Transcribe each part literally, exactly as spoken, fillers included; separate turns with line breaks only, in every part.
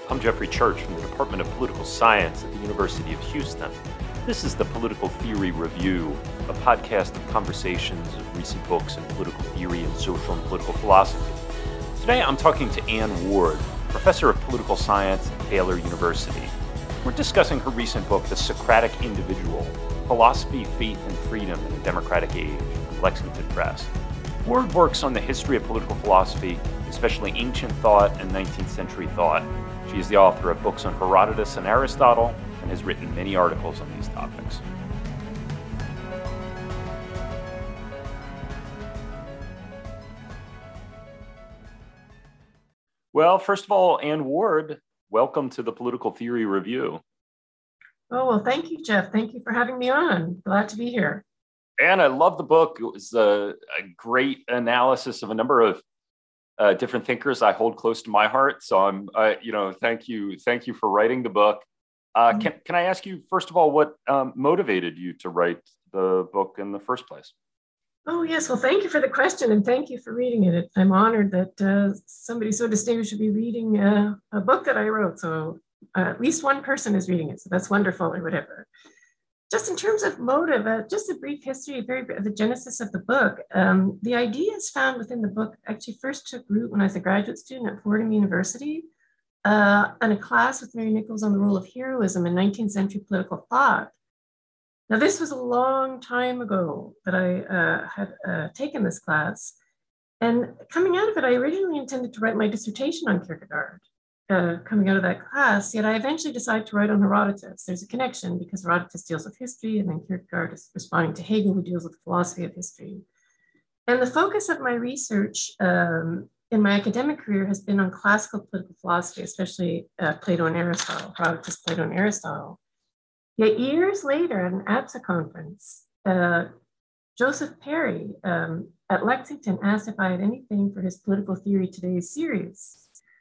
I'm Jeffrey Church from the Department of Political Science at the University of Houston. This is the Political Theory Review, a podcast of conversations of recent books in political theory and social and political philosophy. Today I'm talking to Anne Ward, professor of political science at Taylor University. We're discussing her recent book, The Socratic Individual: Philosophy, Faith, and Freedom in a Democratic Age, from Lexington Press. Ward works on the history of political philosophy, especially ancient thought and nineteenth century thought. She is the author of books on Herodotus and Aristotle and has written many articles on these topics. Well, first of all, Anne Ward, welcome to the Political Theory Review.
Oh, well, thank you, Jeff. Thank you for having me on. Glad to be here.
And I love the book. It was a, a great analysis of a number of uh, different thinkers I hold close to my heart. So I'm, uh, you know, thank you, thank you for writing the book. Uh, mm-hmm. Can can I ask you first of all what um, motivated you to write the book in the first place?
Oh yes, well, thank you for the question, and thank you for reading it. I'm honored that uh, somebody so distinguished should be reading uh, a book that I wrote. So uh, at least one person is reading it, so that's wonderful, or whatever. Just in terms of motive, uh, just a brief history, very the genesis of the book. Um, the ideas found within the book actually first took root when I was a graduate student at Fordham University, uh, in a class with Mary Nichols on the role of heroism in nineteenth century political thought. Now, this was a long time ago that I uh, had uh, taken this class. And coming out of it, I originally intended to write my dissertation on Kierkegaard. Uh, coming out of that class, yet I eventually decided to write on Herodotus. There's a connection because Herodotus deals with history, and then Kierkegaard is responding to Hegel, who deals with the philosophy of history. And the focus of my research um, in my academic career has been on classical political philosophy, especially uh, Plato and Aristotle, Herodotus, Plato, and Aristotle. Yet years later at an A B S A conference, uh, Joseph Perry um, at Lexington asked if I had anything for his Political Theory Today series.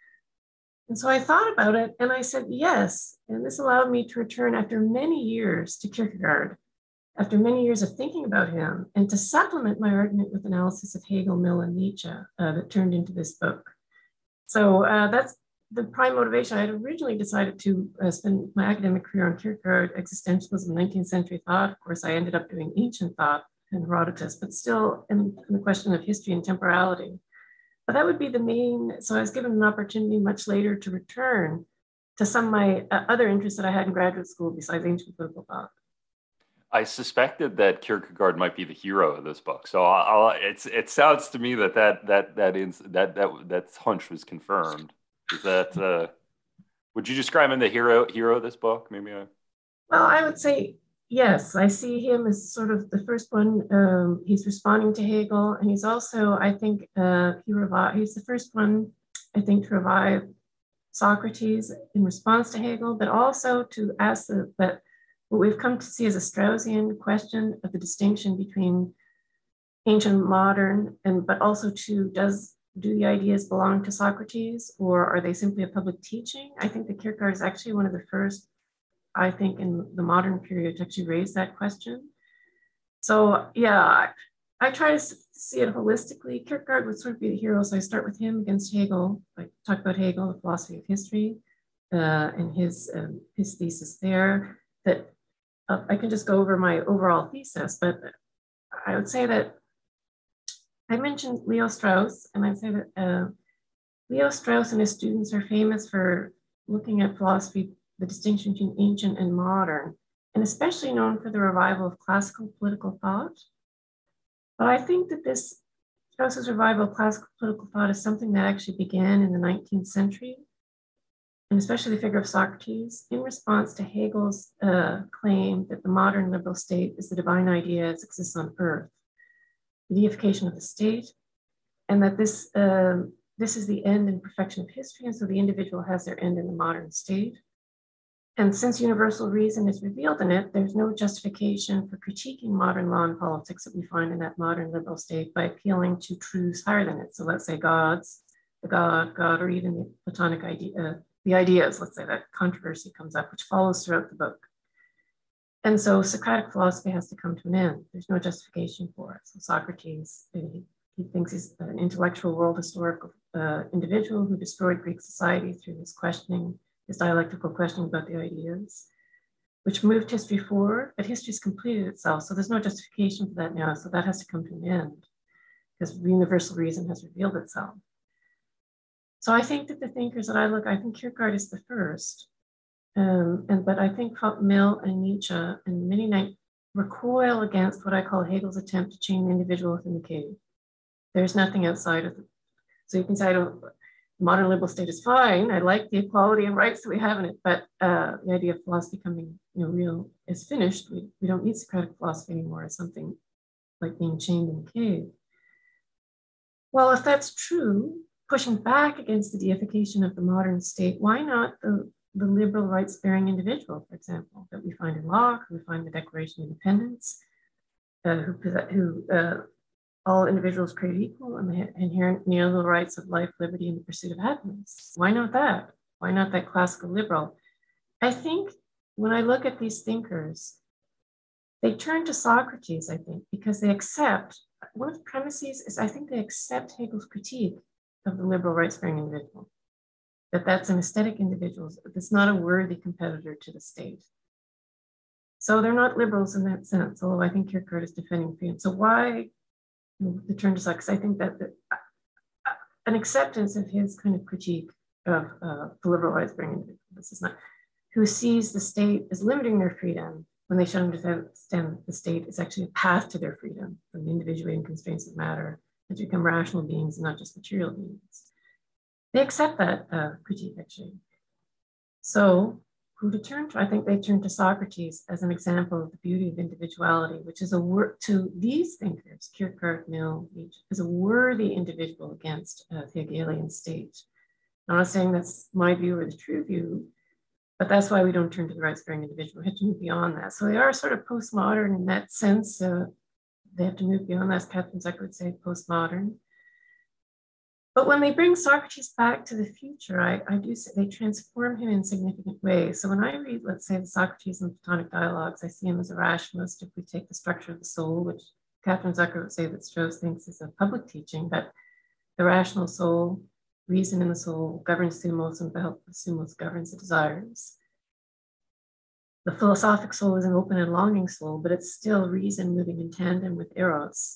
And so I thought about it and I said yes. And this allowed me to return after many years to Kierkegaard, after many years of thinking about him, and to supplement my argument with analysis of Hegel, Mill, and Nietzsche uh, that turned into this book. So uh, that's the prime motivation. I had originally decided to uh, spend my academic career on Kierkegaard, existentialism, nineteenth century thought. Of course, I ended up doing ancient thought and Herodotus, but still in, in the question of history and temporality. But that would be the main, so I was given an opportunity much later to return to some of my uh, other interests that I had in graduate school besides ancient political thought.
I suspected that Kierkegaard might be the hero of this book, so I'll, I'll, it's it sounds to me that that that that is, that that that hunch was confirmed. Is that uh, would you describe him the hero hero of this book? Maybe. I...
Well, I would say yes. I see him as sort of the first one. Um, he's responding to Hegel, and he's also, I think, uh, he revi- he's the first one, I think, to revive Socrates in response to Hegel, but also to ask the, that what we've come to see as a Straussian question of the distinction between ancient and modern, and but also to does do the ideas belong to Socrates, or are they simply a public teaching? I think that Kierkegaard is actually one of the first, I think, in the modern period to actually raise that question. So yeah, I, I try to see it holistically. Kierkegaard would sort of be the hero, so I start with him against Hegel. I talk about Hegel, the philosophy of history, uh, and his um, his thesis there. That uh, I can just go over my overall thesis, but I would say that I mentioned Leo Strauss, and I'd say that uh, Leo Strauss and his students are famous for looking at philosophy, the distinction between ancient and modern, and especially known for the revival of classical political thought. But I think that this Strauss's revival of classical political thought is something that actually began in the nineteenth century, and especially the figure of Socrates, in response to Hegel's uh, claim that the modern liberal state is the divine idea as it exists on earth, the deification of the state, and that this, uh, this is the end and perfection of history, and so the individual has their end in the modern state. And since universal reason is revealed in it, there's no justification for critiquing modern law and politics that we find in that modern liberal state by appealing to truths higher than it. So let's say gods, the God, God, or even the Platonic idea, uh, the ideas, let's say that controversy comes up, which follows throughout the book. And so Socratic philosophy has to come to an end. There's no justification for it. So Socrates, he, he thinks he's an intellectual world historical uh, individual who destroyed Greek society through his questioning his dialectical questioning about the ideas, which moved history forward, but history's completed itself. So there's no justification for that now. So that has to come to an end because universal reason has revealed itself. So I think that the thinkers that I look, I think Kierkegaard is the first. Um, and but I think Mill and Nietzsche and many night recoil against what I call Hegel's attempt to chain the individual within the cave. There's nothing outside of it. So you can say, I don't, modern liberal state is fine. I like the equality and rights that we have in it, but uh, the idea of philosophy becoming you know, real is finished. We, we don't need Socratic philosophy anymore as something like being chained in a cave. Well, if that's true, pushing back against the deification of the modern state, why not the, the liberal rights-bearing individual, for example, that we find in Locke, we find in the Declaration of Independence, uh, who, who uh, all individuals created equal and the inherent inalienable rights of life, liberty, and the pursuit of happiness. Why not that? Why not that classical liberal? I think when I look at these thinkers, they turn to Socrates, I think, because they accept, one of the premises is I think they accept Hegel's critique of the liberal rights-bearing individual, that that's an aesthetic individual, that's not a worthy competitor to the state. So they're not liberals in that sense, although I think Kierkegaard is defending freedom. So why the turn to Socrates? I think that the, uh, an acceptance of his kind of critique of uh, the liberal rights-bearing individual, this is not, who sees the state as limiting their freedom when they should understand the state is actually a path to their freedom from the individuating constraints of matter and to become rational beings and not just material beings. They accept that uh, critique, actually. So who to turn to? I think they turn to Socrates as an example of the beauty of individuality, which is a word to these thinkers, Kierkegaard, Mill, Nietzsche, is a worthy individual against uh, the Hegelian state. I'm not saying that's my view or the true view, but that's why we don't turn to the rights-bearing individual. We have to move beyond that. So they are sort of postmodern in that sense. Uh, they have to move beyond that, as Catherine Zucker would say, postmodern. But when they bring Socrates back to the future, I, I do say they transform him in significant ways. So when I read, let's say, the Socrates and Platonic dialogues, I see him as a rationalist. If we take the structure of the soul, which Catherine Zucker would say that Strauss thinks is a public teaching, that the rational soul, reason in the soul, governs thumos, and the help of thumos governs the desires. The philosophic soul is an open and longing soul, but it's still reason moving in tandem with eros.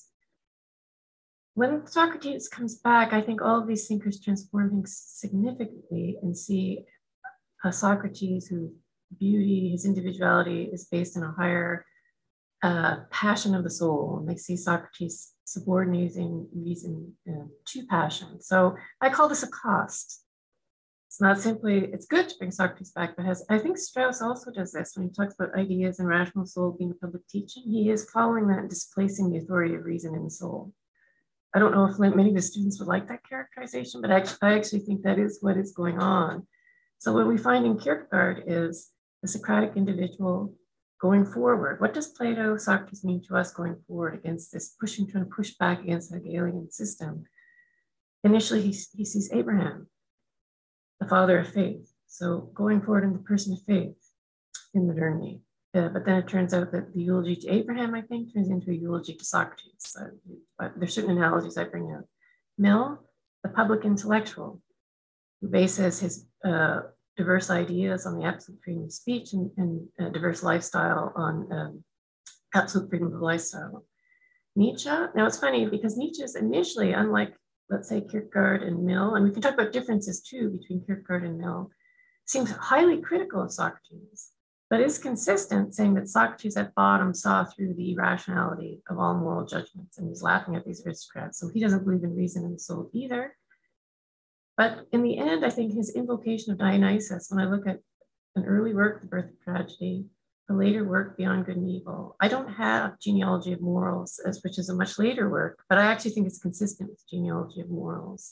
When Socrates comes back, I think all of these thinkers transform him significantly and see a Socrates whose beauty, his individuality is based on a higher uh, passion of the soul. And they see Socrates subordinating reason uh, to passion. So I call this a cost. It's not simply, it's good to bring Socrates back, but has, I think Strauss also does this when he talks about ideas and rational soul being public teaching. He is following that and displacing the authority of reason in the soul. I don't know if many of the students would like that characterization, but actually, I actually think that is what is going on. So what we find in Kierkegaard is the Socratic individual going forward. What does Plato, Socrates mean to us going forward against this pushing, trying to push back against the Hegelian system? Initially, he, he sees Abraham, the father of faith. So going forward in the person of faith in modernity. Uh, but then it turns out that the eulogy to Abraham, I think, turns into a eulogy to Socrates. Uh, there's certain analogies I bring out. Mill, the public intellectual, who bases his uh, diverse ideas on the absolute freedom of speech and, and uh, diverse lifestyle on um, absolute freedom of lifestyle. Nietzsche, now it's funny because Nietzsche is initially, unlike, let's say, Kierkegaard and Mill, and we can talk about differences too between Kierkegaard and Mill, seems highly critical of Socrates, but is consistent, saying that Socrates at bottom saw through the irrationality of all moral judgments and he's laughing at these aristocrats. So he doesn't believe in reason in the soul either. But in the end, I think his invocation of Dionysus, when I look at an early work, The Birth of Tragedy, a later work, Beyond Good and Evil, I don't have Genealogy of Morals, as which is a much later work, but I actually think it's consistent with Genealogy of Morals.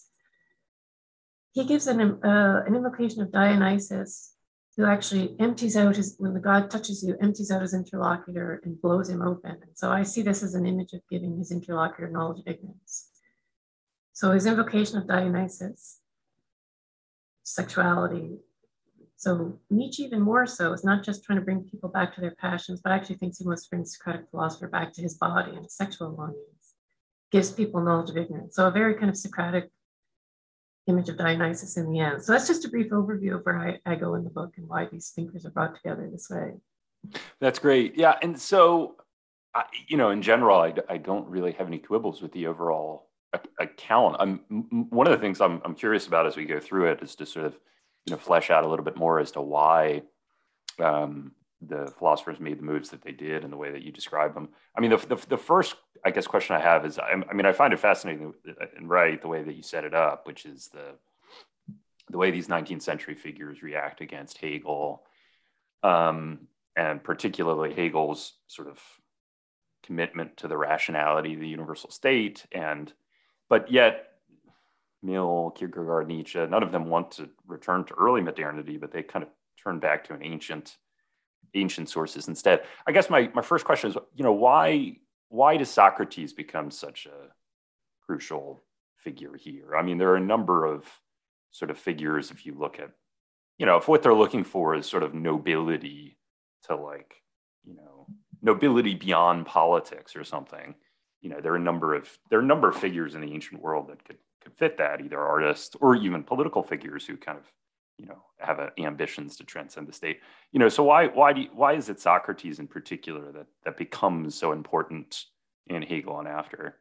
He gives an, uh, an invocation of Dionysus, who actually empties out his, when the god touches you, empties out his interlocutor and blows him open. And so I see this as an image of giving his interlocutor knowledge of ignorance. So his invocation of Dionysus, sexuality. So Nietzsche even more so is not just trying to bring people back to their passions, but actually thinks he wants to bring the Socratic philosopher back to his body and his sexual longings, gives people knowledge of ignorance. So a very kind of Socratic image of Dionysus in the end. So that's just a brief overview of where I, I go in the book and why these thinkers are brought together this way.
That's great. Yeah. And so, I, you know, in general, I, I don't really have any quibbles with the overall account. I'm, one of the things I'm, I'm curious about as we go through it is to sort of, you know, flesh out a little bit more as to why um, the philosophers made the moves that they did and the way that you describe them. I mean, the, the, the first, I guess, question I have is, I, I mean, I find it fascinating and right the way that you set it up, which is the the way these nineteenth century figures react against Hegel, um, and particularly Hegel's sort of commitment to the rationality of the universal state. And, but yet Mill, Kierkegaard, Nietzsche, none of them want to return to early modernity, but they kind of turn back to an ancient, ancient sources instead. I guess my, my first question is, you know, why, why does Socrates become such a crucial figure here? I mean, there are a number of sort of figures, if you look at, you know, if what they're looking for is sort of nobility to like, you know, nobility beyond politics or something, you know, there are a number of, there are a number of figures in the ancient world that could, could fit that, either artists or even political figures who kind of, you know, have a, ambitions to transcend the state. You know, so why, why do you, why is it Socrates in particular that, that becomes so important in Hegel and after?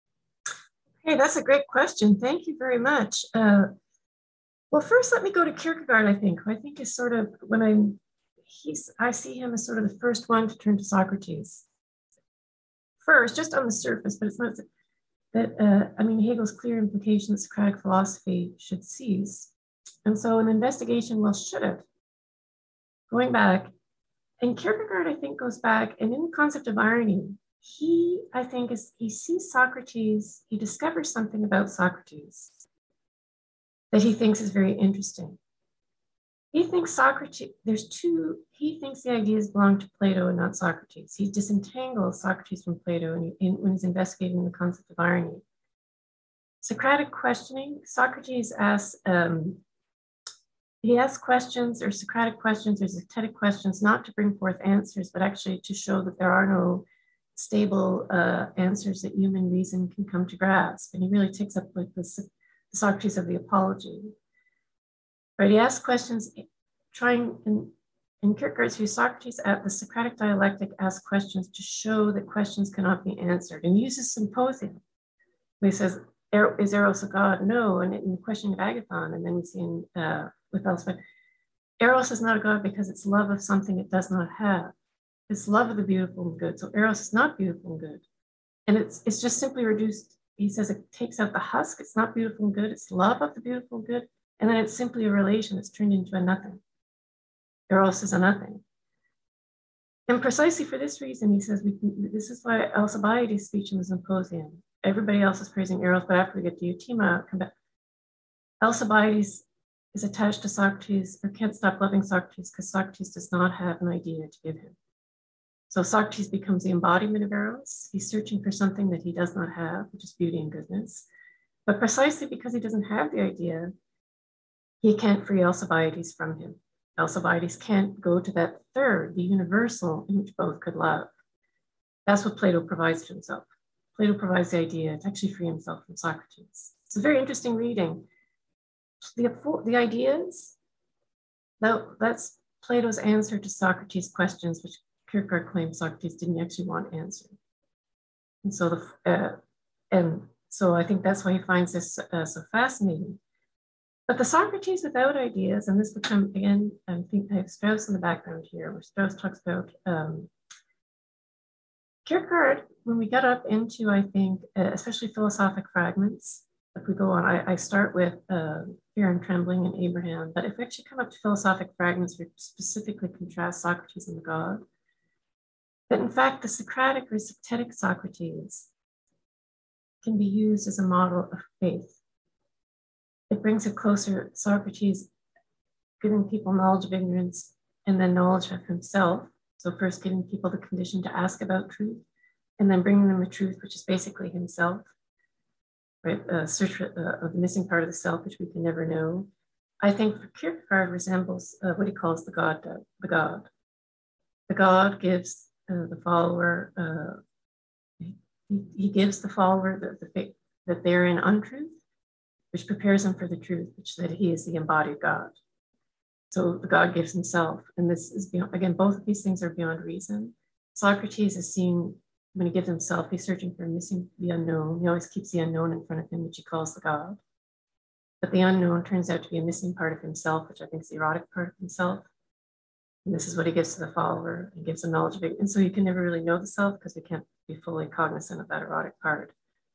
Hey, that's a great question. Thank you very much. Uh, well, first, let me go to Kierkegaard, I think, who I think is sort of, when I'm, he's, I see him as sort of the first one to turn to Socrates. First, just on the surface, but it's not that, uh, I mean, Hegel's clear implication that Socratic philosophy should cease. And so an investigation, well, should it? Going back, and Kierkegaard, I think, goes back, and in the concept of irony, he, I think, is he sees Socrates, he discovers something about Socrates that he thinks is very interesting. He thinks Socrates, there's two, he thinks the ideas belong to Plato and not Socrates. He disentangles Socrates from Plato in, in, when he's investigating the concept of irony. Socratic questioning, Socrates asks, um, he asks questions or Socratic questions or Zetetic questions, not to bring forth answers, but actually to show that there are no stable uh, answers that human reason can come to grasp. And he really takes up like the, the Socrates of the Apology. Right, he asks questions, trying in, in Kierkegaard's view, Socrates at the Socratic dialectic asks questions to show that questions cannot be answered, and uses symposium. He says, is Eros a god? No, and in the questioning of Agathon, and then we see in, uh, with Elspeth, Eros is not a god because it's love of something it does not have. It's love of the beautiful and good. So Eros is not beautiful and good. And it's, it's just simply reduced, he says it takes out the husk, it's not beautiful and good, it's love of the beautiful and good. And then it's simply a relation that's turned into a nothing. Eros is a nothing. And precisely for this reason, he says, we can, this is why Alcibiades' speech in the Symposium, everybody else is praising Eros, but after we get to Eutima, come back. Alcibiades is attached to Socrates, or can't stop loving Socrates because Socrates does not have an idea to give him. So Socrates becomes the embodiment of Eros. He's searching for something that he does not have, which is beauty and goodness. But precisely because he doesn't have the idea, he can't free Alcibiades from him. Alcibiades can't go to that third, the universal, in which both could love. That's what Plato provides to himself. Plato provides the idea to actually free himself from Socrates. It's a very interesting reading. The, the ideas, that, that's Plato's answer to Socrates' questions, which Kierkegaard claims Socrates didn't actually want answered. And so, the, uh, and so I think that's why he finds this uh, so fascinating. But the Socrates without ideas, and this would come again, I think I have Strauss in the background here, where Strauss talks about um, Kierkegaard, when we get up into, I think, uh, especially philosophic fragments, if we go on, I, I start with uh, Fear and Trembling and Abraham, but if we actually come up to philosophic fragments, we specifically contrast Socrates and the God, that in fact, the Socratic or Zetetic Socrates can be used as a model of faith. It brings it closer, Socrates giving people knowledge of ignorance and then knowledge of himself. So first giving people the condition to ask about truth and then bringing them the truth, which is basically himself, right? Uh, search for uh, the missing part of the self, which we can never know. I think for Kierkegaard resembles uh, what he calls the God, uh, the God. The God gives uh, the follower, uh, he, he gives the follower the, the faith that they're in untruth. which prepares him for the truth, which that he is the embodied God. So the God gives himself. And this is beyond, again, both of these things are beyond reason. Socrates is seeing, when he gives himself, he's searching for missing the unknown. He always keeps the unknown in front of him, which he calls the God. But the unknown turns out to be a missing part of himself, which I think is the erotic part of himself. And this is what he gives to the follower. He gives a knowledge of it. And so you can never really know the self because we can't be fully cognizant of that erotic part.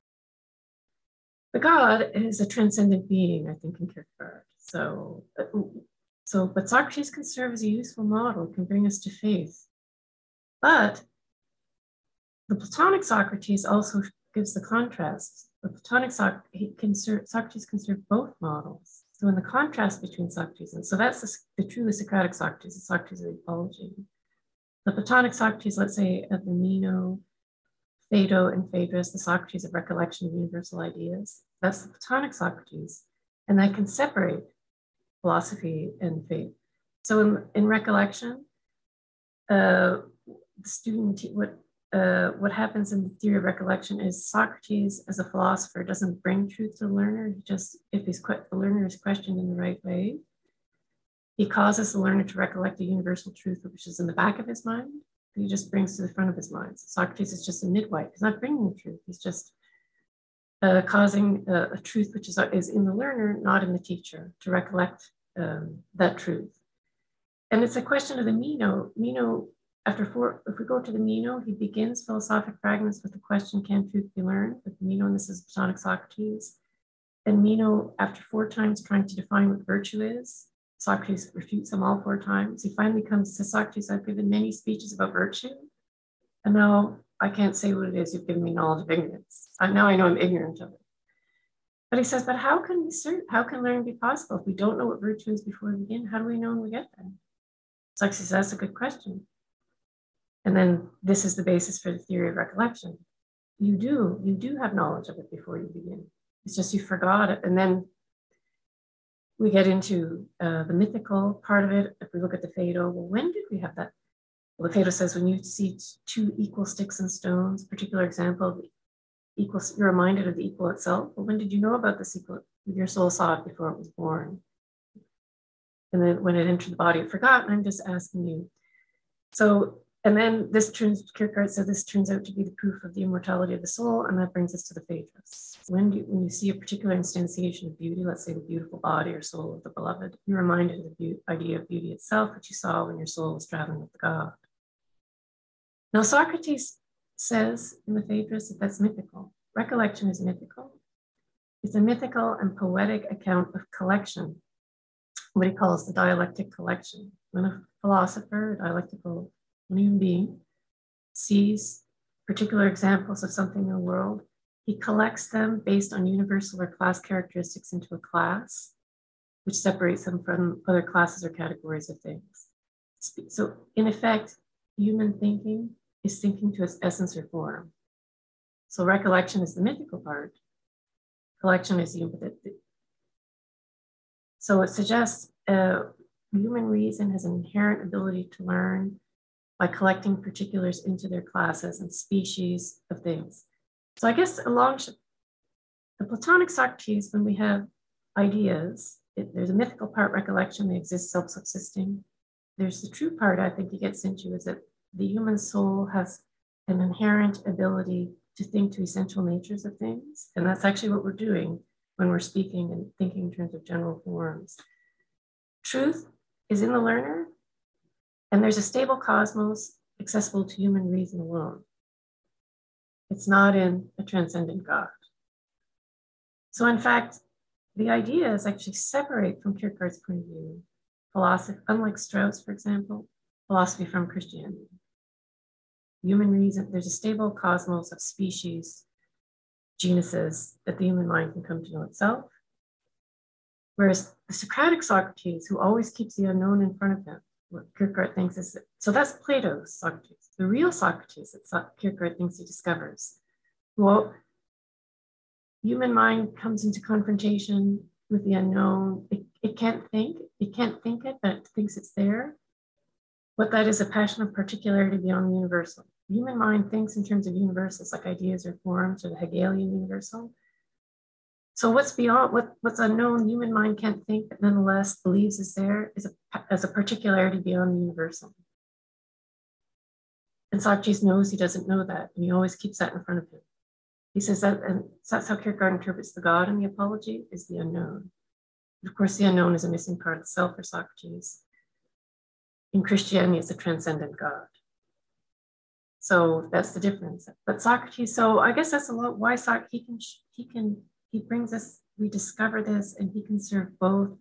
The God is a transcendent being, I think, in Kierkegaard. So, so, but Socrates can serve as a useful model, can bring us to faith. But the Platonic Socrates also gives the contrast. The Platonic Soc- he can serve, Socrates can serve both models. So in the contrast between Socrates, and so that's the, the truly Socratic Socrates, the Socrates of apology. The Platonic Socrates, let's say at the Meno, Phaedo, and Phaedrus, the Socrates of recollection of universal ideas, that's the Platonic Socrates. And that can separate philosophy and faith. So in, in recollection, uh, the student, what Uh, what happens in the theory of recollection is Socrates, as a philosopher, doesn't bring truth to the learner. He just, if he's que- the learner is questioned in the right way, he causes the learner to recollect a universal truth, which is in the back of his mind, that he just brings to the front of his mind. So Socrates is just a midwife. He's not bringing the truth. He's just uh, causing a, a truth which is, is in the learner, not in the teacher, to recollect um, that truth. And it's a question of the Meno. Meno After four, if we go to the Meno, he begins philosophic fragments with the question, can truth be learned? With Meno, and this is Platonic Socrates. And Meno, after four times trying to define what virtue is, Socrates refutes him all four times. He finally comes to Socrates, I've given many speeches about virtue, and now I can't say what it is. You've given me knowledge of ignorance. I, now I know I'm ignorant of it. But he says, but how can we cert, how can learning be possible? If we don't know what virtue is before we begin, how do we know when we get there? Socrates says, that's a good question. And then this is the basis for the theory of recollection. You do, you do have knowledge of it before you begin. It's just you forgot it. And then we get into uh, the mythical part of it. If we look at the Phaedo, well, when did we have that? Well, the Phaedo says when you see two equal sticks and stones, particular example, equal, you're reminded of the equal itself. Well, when did you know about this equal? Your soul saw it before it was born. And then when it entered the body, it forgot. And I'm just asking you. So, and then this turns, Kierkegaard said this turns out to be the proof of the immortality of the soul, and that brings us to the Phaedrus. When, do, when you see a particular instantiation of beauty, let's say the beautiful body or soul of the beloved, you're reminded of the be- idea of beauty itself, which you saw when your soul was traveling with the God. Now, Socrates says in the Phaedrus that that's mythical. Recollection is mythical. It's a mythical and poetic account of collection, what he calls the dialectic collection. When a philosopher, a dialectical When a human being sees particular examples of something in the world, he collects them based on universal or class characteristics into a class, which separates them from other classes or categories of things. So in effect, human thinking is thinking to its essence or form. So recollection is the mythical part. Collection is the, so it suggests uh, human reason has an inherent ability to learn by collecting particulars into their classes and species of things. So I guess along the Platonic Socrates, when we have ideas, it, there's a mythical part, recollection, they exist self-subsisting. There's the true part I think he gets into is that the human soul has an inherent ability to think to essential natures of things. And that's actually what we're doing when we're speaking and thinking in terms of general forms. Truth is in the learner, and there's a stable cosmos accessible to human reason alone. It's not in a transcendent God. So in fact, the ideas actually separate from Kierkegaard's point of view, philosophy, unlike Strauss, for example, philosophy from Christianity. Human reason, there's a stable cosmos of species, genuses that the human mind can come to know itself. Whereas the Socratic Socrates, who always keeps the unknown in front of him, what Kierkegaard thinks is, so that's Plato's Socrates. The real Socrates that Kierkegaard thinks he discovers. Well, human mind comes into confrontation with the unknown. It, it can't think, it can't think it, but it thinks it's there. What that is a passion of particularity beyond the universal. Human mind thinks in terms of universals like ideas or forms or the Hegelian universal. So what's beyond, what, what's unknown, human mind can't think, but nonetheless believes is there, is a, as a particularity beyond the universal. And Socrates knows he doesn't know that, and he always keeps that in front of him. He says that, and that's how Kierkegaard interprets the God in the Apology, is the unknown. And of course, the unknown is a missing part of the self for Socrates. In Christianity, it's a transcendent God. So that's the difference. But Socrates, so I guess that's a lot why Socrates, he can, he can, he brings us, we discover this, and he can serve both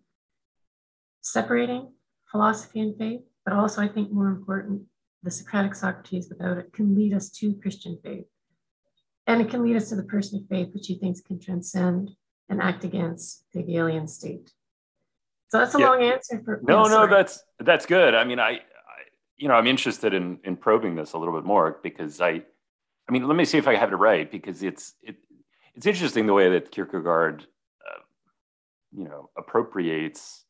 separating philosophy and faith, but also I think more important, the Socratic Socrates without it can lead us to Christian faith. And it can lead us to the person of faith, which he thinks can transcend and act against the Hegelian state. So that's a yeah. long answer for
no,
yeah,
no, that's that's good. I mean, I, I, you know, I'm interested in in probing this a little bit more because I, I mean, let me see if I have it right because it's it it's interesting the way that Kierkegaard, uh, you know, appropriates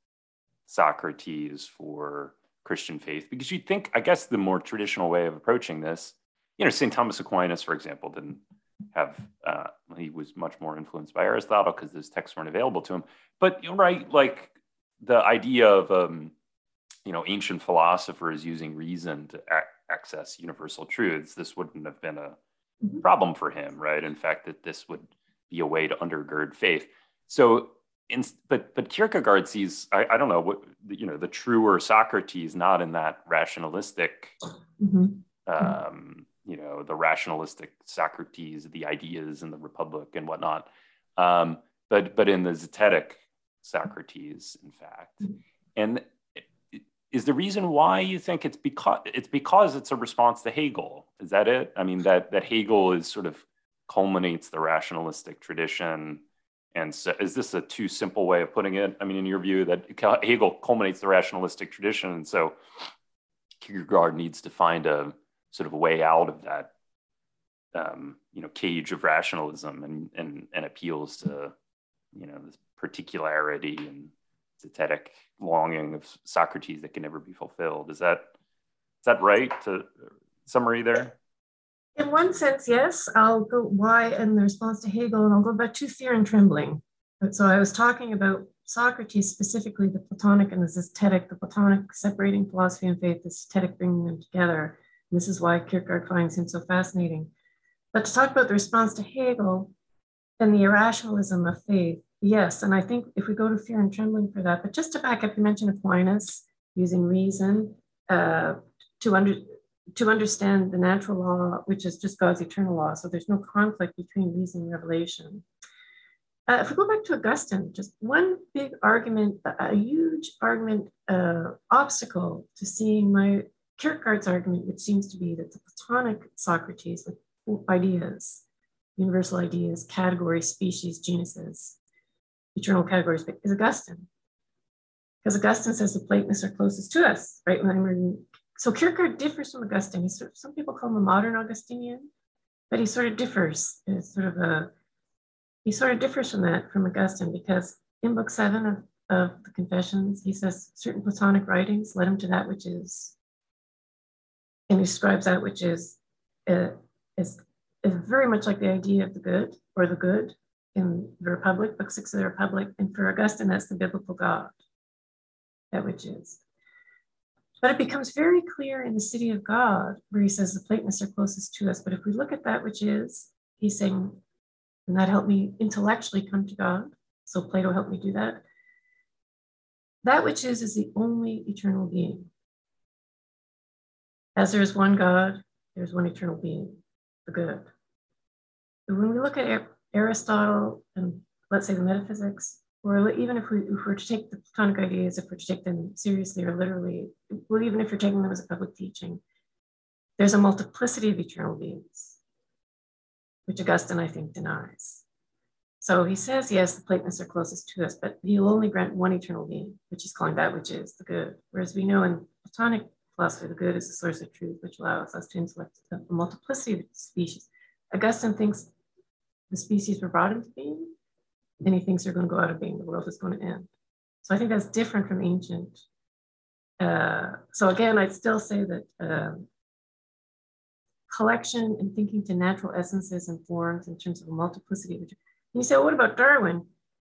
Socrates for Christian faith because you'd think, I guess, the more traditional way of approaching this, you know, Saint Thomas Aquinas, for example, didn't have uh, he was much more influenced by Aristotle because those texts weren't available to him. But you're right, like the idea of um, you know ancient philosophers using reason to a- access universal truths, this wouldn't have been a problem for him, right? In fact, that this would be a way to undergird faith. So, in, but but Kierkegaard sees, I, I don't know what you know, the truer Socrates not in that rationalistic. Mm-hmm. Um, you know, the rationalistic Socrates, the ideas in the Republic and whatnot, um, but but in the Zetetic Socrates, in fact. And is the reason why you think it's because it's because it's a response to Hegel? Is that it? I mean, that that Hegel is sort of culminates the rationalistic tradition. And so is this a too simple way of putting it? I mean, in your view, that Hegel culminates the rationalistic tradition, and so Kierkegaard needs to find a sort of a way out of that, um, you know, cage of rationalism, and and and appeals to, you know, this particularity and zetetic longing of Socrates that can never be fulfilled. Is that is that right? To summary there?
In one sense, yes. I'll go why in the response to Hegel, and I'll go back to Fear and Trembling. So I was talking about Socrates, specifically the Platonic and the Zetetic, the Platonic separating philosophy and faith, the Zetetic bringing them together. This is why Kierkegaard finds him so fascinating. But to talk about the response to Hegel and the irrationalism of faith, yes. And I think if we go to Fear and Trembling for that, but just to back up, you mentioned Aquinas using reason uh, to, under, to understand the natural law, which is just God's eternal law. So there's no conflict between reason and revelation. Uh, if we go back to Augustine, just one big argument, a, a huge argument, uh, obstacle to seeing my Kierkegaard's argument, which seems to be that the Platonic Socrates with ideas, universal ideas, categories, species, genuses, eternal categories, is Augustine. Because Augustine says the Platonists are closest to us, right? So Kierkegaard differs from Augustine. He's sort of, some people call him a modern Augustinian, but he sort of differs. It's sort of a, he sort of differs from that, from Augustine, because in book seven of, of the Confessions, he says certain Platonic writings led him to that which is, and he describes that which is, uh, is, is very much like the idea of the good, or the good in the Republic, book six of the Republic. And for Augustine, that's the biblical God, that which is. But it becomes very clear in the City of God, where he says the Platonists are closest to us. But if we look at that which is, he's saying, and that helped me intellectually come to God. So Plato helped me do that. That which is is the only eternal being. As there is one God, there's one eternal being, the good. But when we look at Aristotle and let's say the metaphysics, or even if we if we're to take the Platonic ideas, if we're to take them seriously or literally, well, even if you're taking them as a public teaching, there's a multiplicity of eternal beings, which Augustine, I think, denies. So he says, yes, the Platonists are closest to us, but he'll only grant one eternal being, which he's calling that which is the good. Whereas we know in Platonic philosophy, the good is the source of truth, which allows us to intellect a multiplicity of species. Augustine thinks the species were brought into being, and he thinks they're going to go out of being. The world is going to end. So I think that's different from ancient. Uh, so again, I'd still say that uh, collection and thinking to natural essences and forms in terms of a multiplicity. And you say, well, what about Darwin?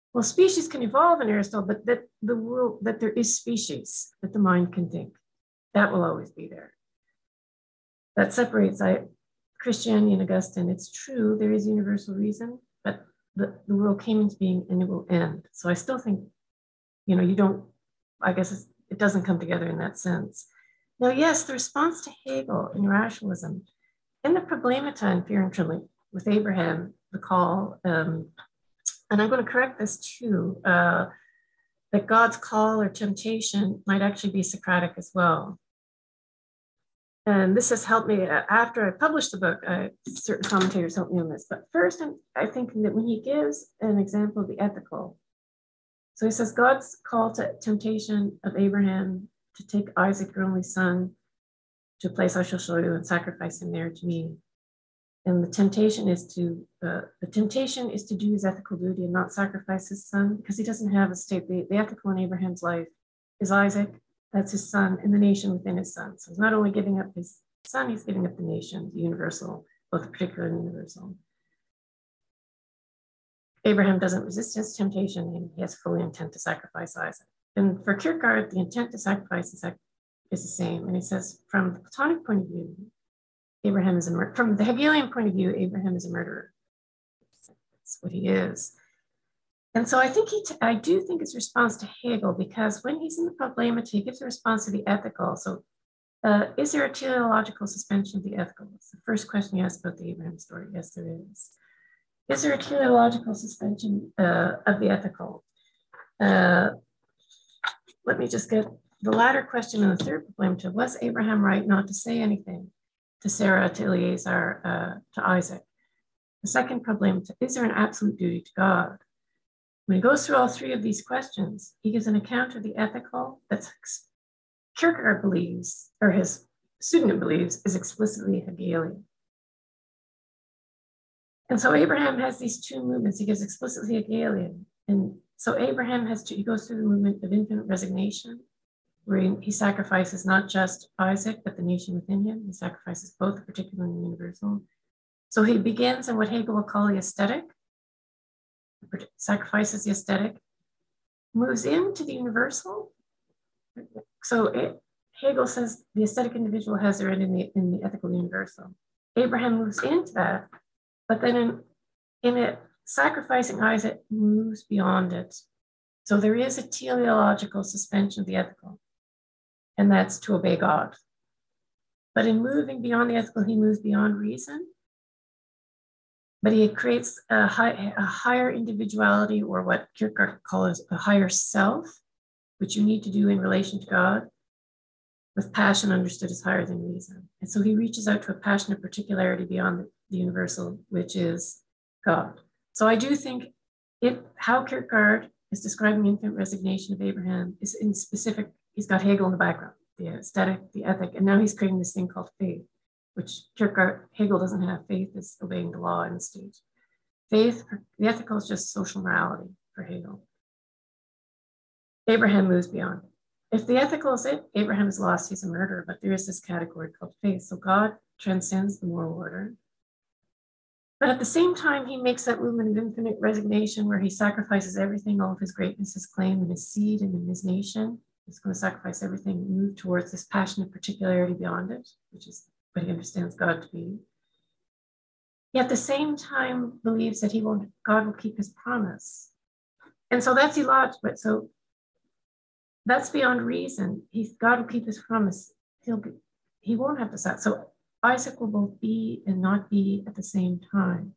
Well, species can evolve in Aristotle, but that the world, that there is species that the mind can think, that will always be there. That separates I, Christianity and Augustine. It's true, there is universal reason, but the, the world came into being and it will end. So I still think, you know, you don't, I guess it's, it doesn't come together in that sense. Now, yes, the response to Hegel in rationalism, in the Problemata in Fear and Trembling with Abraham, the call, um, and I'm going to correct this too, uh, that God's call or temptation might actually be Socratic as well. And this has helped me after I published the book, uh, certain commentators helped me on this. But first, I'm, I think that when he gives an example of the ethical, so he says, God's call to temptation of Abraham to take Isaac, your only son, to a place I shall show you and sacrifice him there to me. And the temptation is to uh, the temptation is to do his ethical duty and not sacrifice his son, because he doesn't have a state. The, the ethical in Abraham's life is Isaac, that's his son, and the nation within his son. So he's not only giving up his son, he's giving up the nation, the universal, both particular and universal. Abraham doesn't resist his temptation, and he has fully intent to sacrifice Isaac. And for Kierkegaard, the intent to sacrifice is, is the same. And he says, from the Platonic point of view, Abraham is a murderer. From the Hegelian point of view, Abraham is a murderer. That's what he is. And so I think he, t- I do think it's response to Hegel, because when he's in the Problemata, he gives a response to the ethical. So uh, is there a teleological suspension of the ethical? It's the first question he asked about the Abraham story. Yes, there is. Is there a teleological suspension uh, of the ethical? Uh, let me just get the latter question in the third Problemata. Was Abraham right not to say anything to Sarah, to Eliezer, uh, to Isaac? The second problem, is there an absolute duty to God? When he goes through all three of these questions, he gives an account of the ethical that Kierkegaard believes, or his student believes, is explicitly Hegelian. And so Abraham has these two movements. He gives explicitly Hegelian. And so Abraham has two, he goes through the movement of infinite resignation, where he, he sacrifices not just Isaac, but the nation within him. He sacrifices both the particular and the universal. So he begins in what Hegel will call the aesthetic, sacrifices the aesthetic, moves into the universal. So it, Hegel says the aesthetic individual has their end in the, in the ethical universal. Abraham moves into that, but then in, in it, sacrificing Isaac moves beyond it. So there is a teleological suspension of the ethical, and that's to obey God. But in moving beyond the ethical, he moves beyond reason, but he creates a, high, a higher individuality, or what Kierkegaard calls a higher self, which you need to do in relation to God, with passion understood as higher than reason. And so he reaches out to a passionate particularity beyond the, the universal, which is God. So I do think it, how Kierkegaard is describing the infinite resignation of Abraham is in specific. He's got Hegel in the background, the aesthetic, the ethic, and now he's creating this thing called faith, which Kierkegaard, Hegel doesn't have. Faith is obeying the law in the state. Faith, the ethical is just social morality for Hegel. Abraham moves beyond. If the ethical is it, Abraham is lost, he's a murderer, but there is this category called faith. So God transcends the moral order. But at the same time, he makes that movement of infinite resignation where he sacrifices everything, all of his greatness, his claim, and his seed, and in his nation. He's going to sacrifice everything and move towards this passionate particularity beyond it, which is what he understands God to be. He at the same time believes that he won't, God will keep his promise. And so that's illogical. But so that's beyond reason. He's, God will keep his promise. He'll be, he won't have to sacrifice. So Isaac will both be and not be at the same time.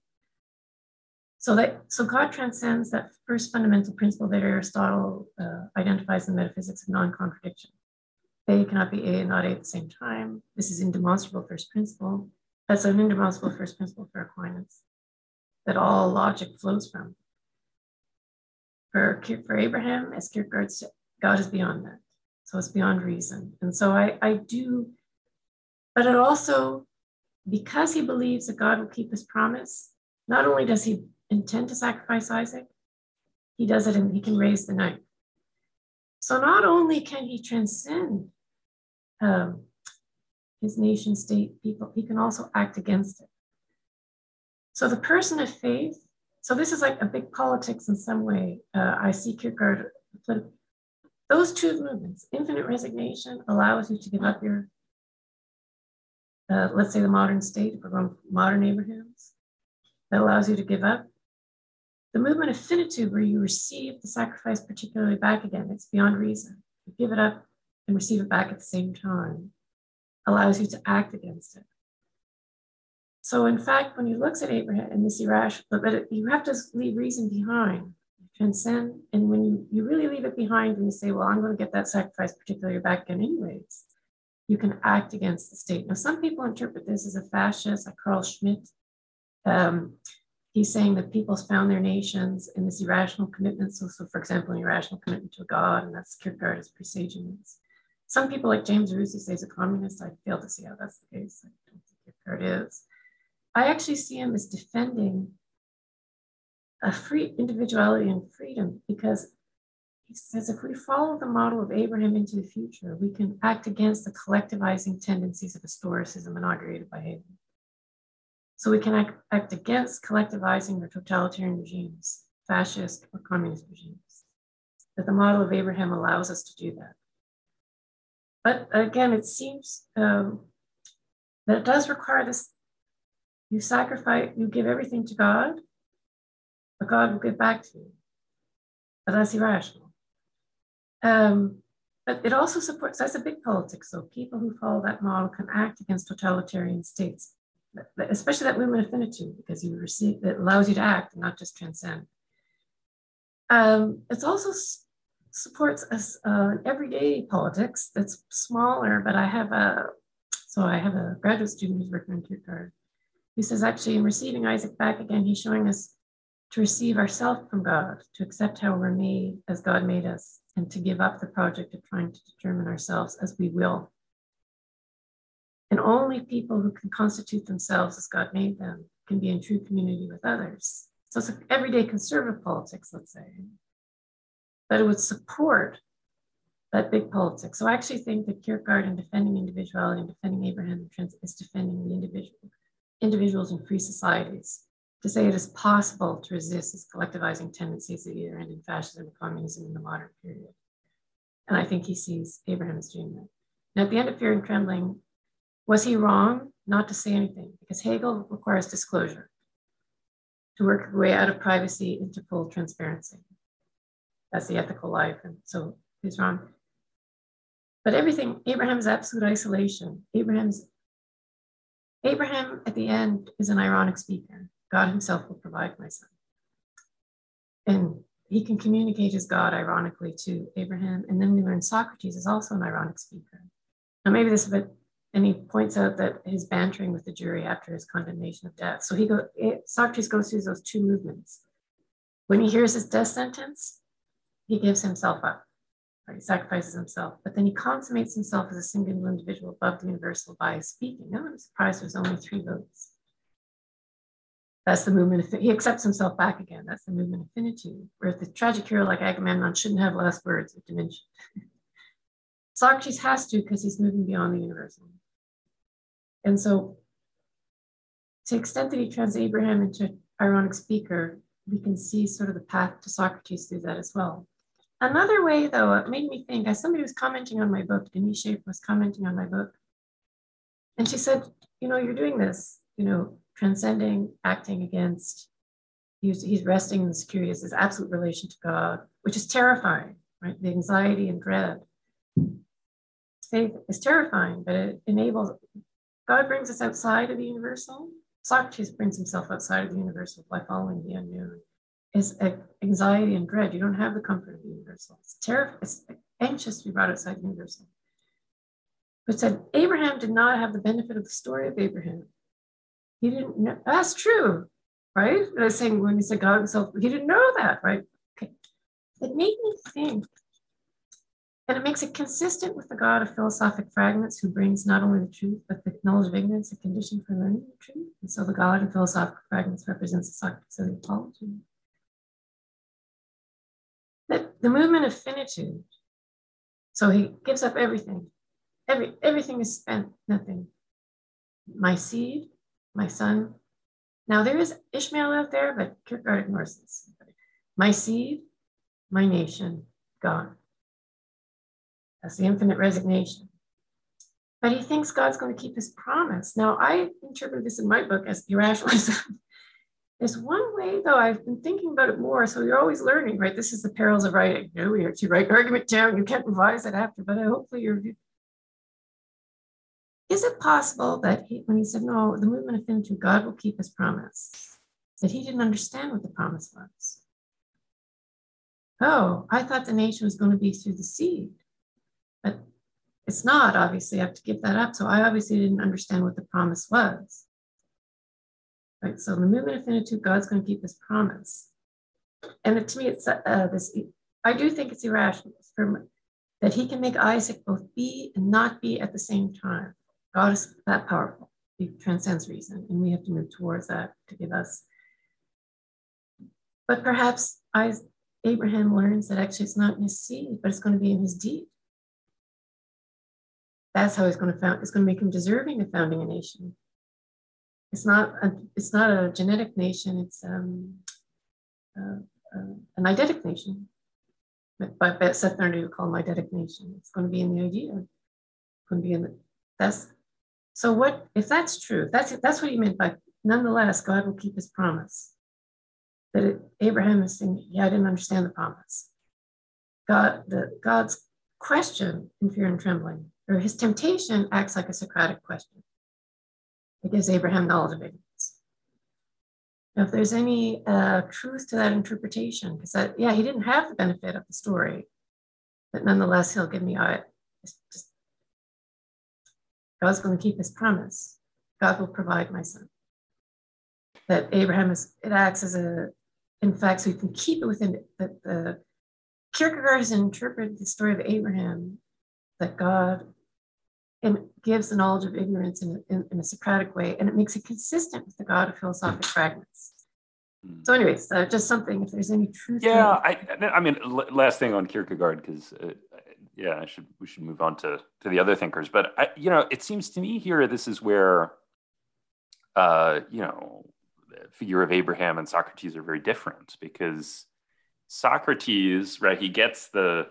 So that so God transcends that first fundamental principle that Aristotle uh, identifies in metaphysics of non-contradiction. A cannot be A and not A at the same time. This is indemonstrable first principle. That's an indemonstrable first principle for Aquinas that all logic flows from. For, for Abraham, as Kierkegaard said, God is beyond that. So it's beyond reason. And so I, I do, but it also, because he believes that God will keep his promise, not only does he intend to sacrifice Isaac, he does it and he can raise the knife. So not only can he transcend um, his nation state people, he can also act against it. So the person of faith so this is like a big politics in some way. Uh, I see Kierkegaard, those two movements, infinite resignation allows you to give up your, uh, let's say the modern state, if we're going modern Abrahams, that allows you to give up. The movement of finitude, where you receive the sacrifice particularly back again, it's beyond reason. You give it up and receive it back at the same time, allows you to act against it. So in fact, when you look at Abraham and this irrational, but you have to leave reason behind, transcend, and when you, you really leave it behind and you say, well, I'm going to get that sacrifice particularly back again anyways, you can act against the state. Now, some people interpret this as a fascist, like Carl Schmitt. Um, he's saying that people's found their nations in this irrational commitment. So, so for example, an irrational commitment to a God, and that's Kierkegaard as presaging this. Some people like James Ruse say he's a communist. I fail to see how that's the case. I don't think Kierkegaard is. I actually see him as defending a free individuality and freedom, because he says if we follow the model of Abraham into the future, we can act against the collectivizing tendencies of historicism inaugurated by Hegel. So we can act, act against collectivizing or totalitarian regimes, fascist or communist regimes. That the model of Abraham allows us to do that. But again, it seems um, that it does require this. You sacrifice, you give everything to God, but God will give back to you. But that's irrational. Um, but it also supports, that's a big politics. So people who follow that model can act against totalitarian states, especially that movement of finitude, because you receive, it allows you to act and not just transcend. Um, it also supports us uh, everyday politics that's smaller, but I have a, so I have a graduate student who's working on Kierkegaard. He says, actually, in receiving Isaac back again, he's showing us to receive ourselves from God, to accept how we're made as God made us, and to give up the project of trying to determine ourselves as we will. And only people who can constitute themselves as God made them can be in true community with others. So it's an everyday conservative politics, let's say, but it would support that big politics. So I actually think that Kierkegaard, in defending individuality and defending Abraham, is defending the individual. individuals in free societies, to say it is possible to resist these collectivizing tendencies that either end in fascism or communism in the modern period. And I think he sees Abraham as doing that. Now, at the end of Fear and Trembling, was he wrong not to say anything? Because Hegel requires disclosure to work your way out of privacy into full transparency. That's the ethical life. And so he's wrong. But everything, Abraham's absolute isolation, Abraham's Abraham, at the end, is an ironic speaker. God himself will provide my son. And he can communicate as God, ironically, to Abraham. And then we learn Socrates is also an ironic speaker. Now, maybe this is a bit, and he points out that his bantering with the jury after his condemnation of death. So he go, Socrates goes through those two movements. When he hears his death sentence, he gives himself up. He sacrifices himself, but then he consummates himself as a single individual above the universal by his speaking. Now I'm surprised there's only three votes. That's the movement of, he accepts himself back again. That's the movement of finitude, where the tragic hero like Agamemnon shouldn't have last words of dimension. Socrates has to, because he's moving beyond the universal. And so to the extent that he turns Abraham into ironic speaker, we can see sort of the path to Socrates through that as well. Another way, though, it made me think, as somebody was commenting on my book, Denise Schaefer was commenting on my book, and she said, you know, you're doing this, you know, transcending, acting against, he's, he's resting in the security of his absolute relation to God, which is terrifying, right? The anxiety and dread. Faith is terrifying, but it enables, God brings us outside of the universal. Socrates brings himself outside of the universal by following the unknown. Is anxiety and dread. You don't have the comfort of the universal. It's terrible. It's anxious to be brought outside the universal. But said Abraham did not have the benefit of the story of Abraham. He didn't know. That's true, right? I was saying when he said God himself, he didn't know that, right? Okay. It made me think, and it makes it consistent with the God of philosophic fragments who brings not only the truth, but the knowledge of ignorance, a condition for learning the truth. And so the God of philosophic fragments represents the Socrates of the apology. The movement of finitude. So he gives up everything. Every, everything is spent, nothing. My seed, my son, Now there is Ishmael out there, but Kierkegaard ignores this. My seed, my nation, gone. That's the infinite resignation. But he thinks God's going to keep his promise. Now, I interpret this in my book as irrationalism. There's one way, though, I've been thinking about it more. So you're always learning, right? This is the perils of writing. You know, you write an argument down, you can't revise it after, but hopefully you're. Is it possible that he, when he said, no, the movement of finitude, God will keep his promise, that he didn't understand what the promise was? Oh, I thought the nation was going to be through the seed, but it's not, obviously. I have to give that up. So I obviously didn't understand what the promise was. Right, so the movement of finitude, God's going to keep his promise. And it, to me, it's uh, this, I do think it's irrational for, that he can make Isaac both be and not be at the same time. God is that powerful. He transcends reason, and we have to move towards that to give us. But perhaps I, Abraham learns that actually it's not in his seed, but it's going to be in his deed. That's how he's going to found, it's going to make him deserving of founding a nation. It's not a, it's not a genetic nation, it's um, uh, uh, an eidetic nation. But by Seth Bernard would call them eidetic nation. It's going to be in the idea. It's going to be in the, that's, so what, if that's true, if that's, that's what he meant by, nonetheless, God will keep his promise. That it, Abraham is saying, yeah, I didn't understand the promise. God, the, God's question in fear and trembling, or his temptation acts like a Socratic question. It gives Abraham knowledge of ignorance. Now, if there's any uh, truth to that interpretation, because that, yeah, he didn't have the benefit of the story, but nonetheless, he'll give me, I, just, God's going to keep his promise. God will provide my son. That Abraham is, it acts as a, in fact, so you can keep it within it. That the Kierkegaard has interpreted the story of Abraham, that God and gives the knowledge of ignorance in, in, in a Socratic way, and it makes it consistent with the God of philosophic fragments. So anyways, uh, just something, if there's any truth.
Yeah, I, I mean, last thing on Kierkegaard, because uh, yeah, I should we should move on to, to the other thinkers. But, I, you know, it seems to me here, this is where, uh, you know, the figure of Abraham and Socrates are very different, because Socrates, right, he gets the,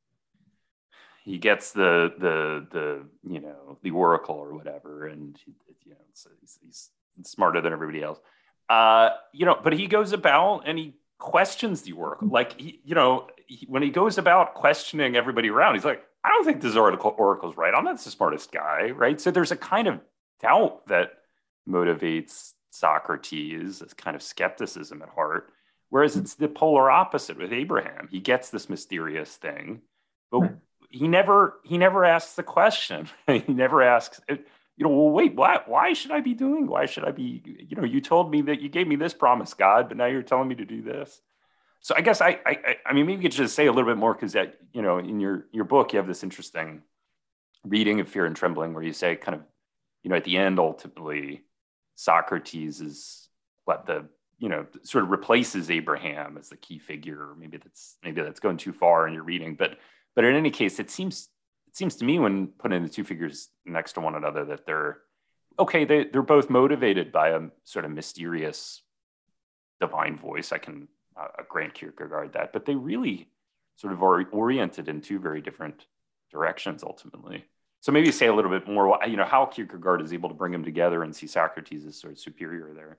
he gets the, the, the, you know, the oracle or whatever, and, you know, so he's, he's smarter than everybody else. Uh, you know, but he goes about and he questions the oracle. Like, he, you know, he, when he goes about questioning everybody around, he's like, I don't think this oracle oracle's right. I'm not the smartest guy, right? So there's a kind of doubt that motivates Socrates, this kind of skepticism at heart. Whereas it's the polar opposite with Abraham. He gets this mysterious thing, but he never he never asks the question. He never asks, you know, well, wait, why, why should I be doing? Why should I be, you know, you told me that you gave me this promise, God, but now you're telling me to do this. So I guess I, I, I mean, maybe you could just say a little bit more, because that, you know, in your, your book, you have this interesting reading of Fear and Trembling, where you say kind of, you know, at the end, ultimately, Socrates is what the, you know, sort of replaces Abraham as the key figure. Maybe that's, maybe that's going too far in your reading, but, but in any case, it seems, it seems to me when putting the two figures next to one another that they're, okay, they, they're both motivated by a sort of mysterious divine voice. I can uh, grant Kierkegaard that, but they really sort of are oriented in two very different directions ultimately. So maybe say a little bit more, you know, how Kierkegaard is able to bring them together and see Socrates as sort of superior there.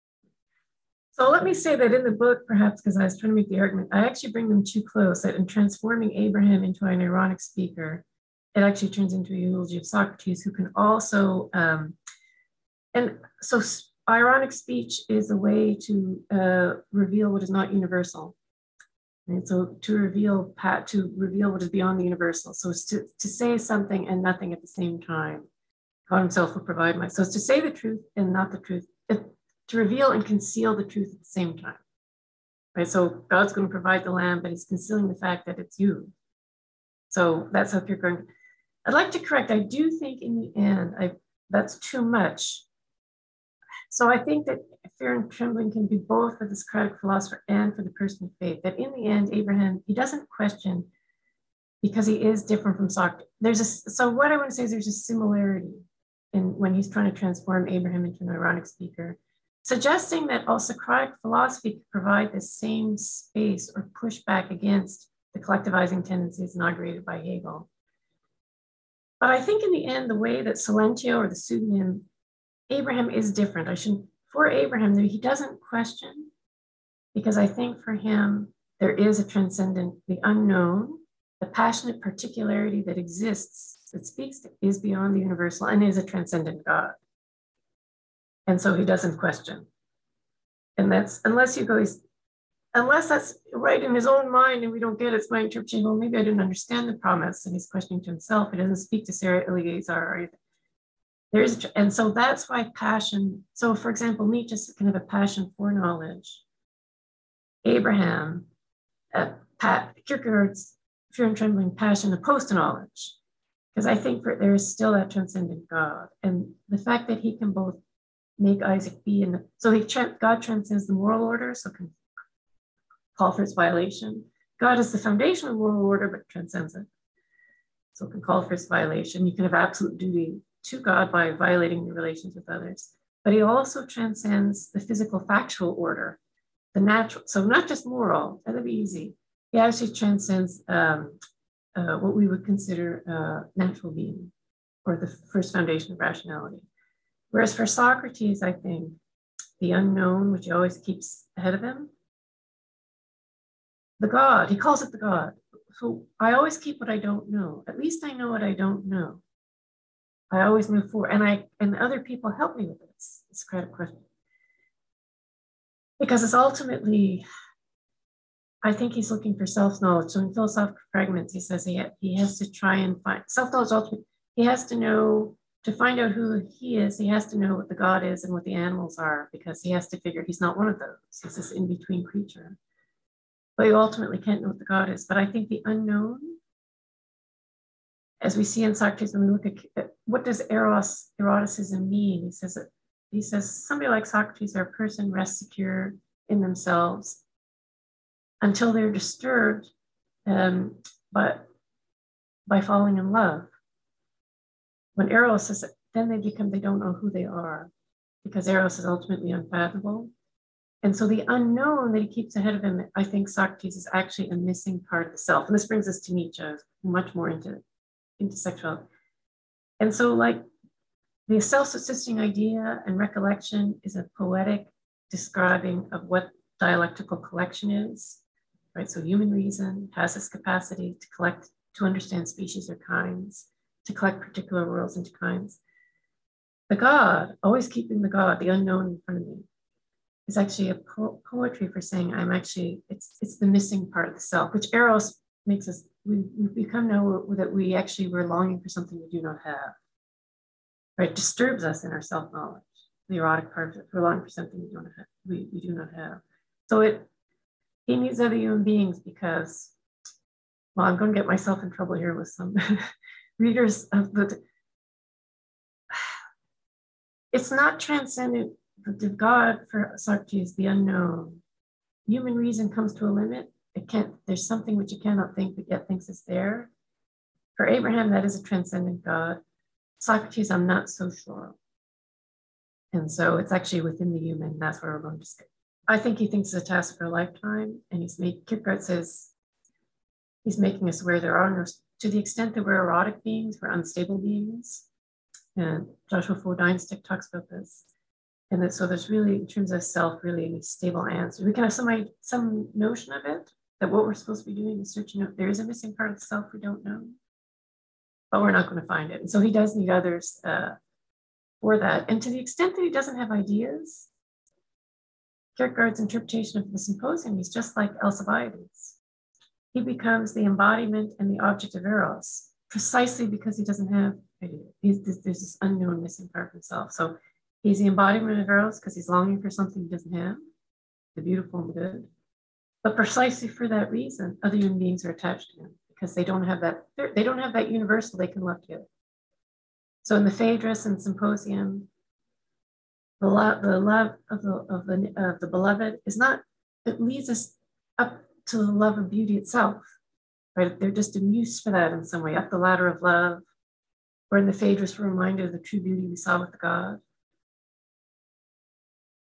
So let me say that in the book, perhaps because I was trying to make the argument, I actually bring them too close, that in transforming Abraham into an ironic speaker, it actually turns into a eulogy of Socrates, who can also, um, and so ironic speech is a way to uh, reveal what is not universal. And so to reveal, to reveal what is beyond the universal. So it's to, to say something and nothing at the same time. God himself will provide my, so it's to say the truth and not the truth. It, to reveal and conceal the truth at the same time, right? So God's going to provide the lamb, but he's concealing the fact that it's you. So that's how Kierkegaard. I'd like to correct, I do think in the end, I that's too much. So I think that Fear and Trembling can be both for the Socratic philosopher and for the person of faith, that in the end, Abraham, he doesn't question because he is different from Socrates. There's a, so what I want to say is there's a similarity in when he's trying to transform Abraham into an ironic speaker. suggesting that all Socratic philosophy could provide the same space or push back against the collectivizing tendencies inaugurated by Hegel. But I think in the end, the way that Silentio or the pseudonym Abraham is different. I shouldn't, for Abraham, he doesn't question, because I think for him, there is a transcendent, the unknown, the passionate particularity that exists, that speaks to, is beyond the universal and is a transcendent God. And so he doesn't question. And that's, unless you go, unless that's right in his own mind and we don't get it, it's my interpretation, well, maybe I didn't understand the promise, and he's questioning to himself. He doesn't speak to Sarah Eleazar or anything. There is, and so that's why passion, so for example, Nietzsche can have a passion for knowledge. Abraham, uh, Pat, Kierkegaard's fear and trembling passion opposed to knowledge. Because I think for, there is still that transcendent God. And the fact that he can both make Isaac be in the, so he, God transcends the moral order, so can call for its violation. God is the foundation of the moral order, but transcends it. So it can call for its violation. You can have absolute duty to God by violating your relations with others. But he also transcends the physical factual order, the natural, so not just moral, that'd be easy. He actually transcends um, uh, what we would consider uh, natural being, or the first foundation of rationality. Whereas for Socrates, I think the unknown, which he always keeps ahead of him, the God, he calls it the God. So I always keep what I don't know. At least I know what I don't know. I always move forward, and I and other people help me with this. It's a great question. Because it's ultimately, I think he's looking for self-knowledge. So in Philosophical Fragments, he says he, ha he has to try and find self-knowledge. Ultimately, he has to know, to find out who he is, he has to know what the God is and what the animals are, because he has to figure he's not one of those. He's this in-between creature. But you ultimately can't know what the God is. But I think the unknown, as we see in Socrates, when we look at what does eros, eroticism mean? He says that he says somebody like Socrates or a person rests secure in themselves until they're disturbed um, but by falling in love. When eros is, then they become, they don't know who they are, because eros is ultimately unfathomable. And so the unknown that he keeps ahead of him, I think Socrates is actually a missing part of the self. And this brings us to Nietzsche, much more into, into sexuality. And so like the self-subsisting idea and recollection is a poetic describing of what dialectical collection is, right? So human reason has this capacity to collect, to understand species or kinds, to collect particular worlds into kinds. The God, always keeping the God, the unknown in front of me, is actually a po poetry for saying I'm actually, it's it's the missing part of the self, which Eros makes us, we, we become know that we actually were longing for something we do not have, right? It disturbs us in our self-knowledge, the erotic part of it, we're longing for something we don't have, we, we do not have. So it, he needs other human beings because, well, I'm going to get myself in trouble here with some readers of the, it's not transcendent. The God for Socrates, the unknown. Human reason comes to a limit. It can't, there's something which it cannot think, but yet thinks is there. For Abraham, that is a transcendent God. Socrates, I'm not so sure. And so it's actually within the human. That's where we're going to stay. I think he thinks it's a task for a lifetime. And he's made, Kierkegaard says, he's making us aware there are no, to the extent that we're erotic beings, we're unstable beings. And Joshua Fodeinstick talks about this. And that, so there's really, in terms of self, really any stable answer. We can have some, some notion of it, that what we're supposed to be doing is searching out, there is a missing part of the self we don't know, but we're not going to find it. And so he does need others uh, for that. And to the extent that he doesn't have ideas, Kierkegaard's interpretation of the Symposium is just like Alcibiades. He becomes the embodiment and the object of Eros, precisely because he doesn't have ideas. He's, there's this unknown missing part of himself. So he's the embodiment of Eros because he's longing for something he doesn't have, the beautiful and the good. But precisely for that reason, other human beings are attached to him because they don't have that, they don't have that universal they can love together. So in the Phaedrus and Symposium, the love, the love of the, of the, of the beloved is not, it leads us up to the love of beauty itself, right? They're just a muse for that in some way, up the ladder of love. Or in the Phaedrus, we're reminded of the true beauty we saw with the God.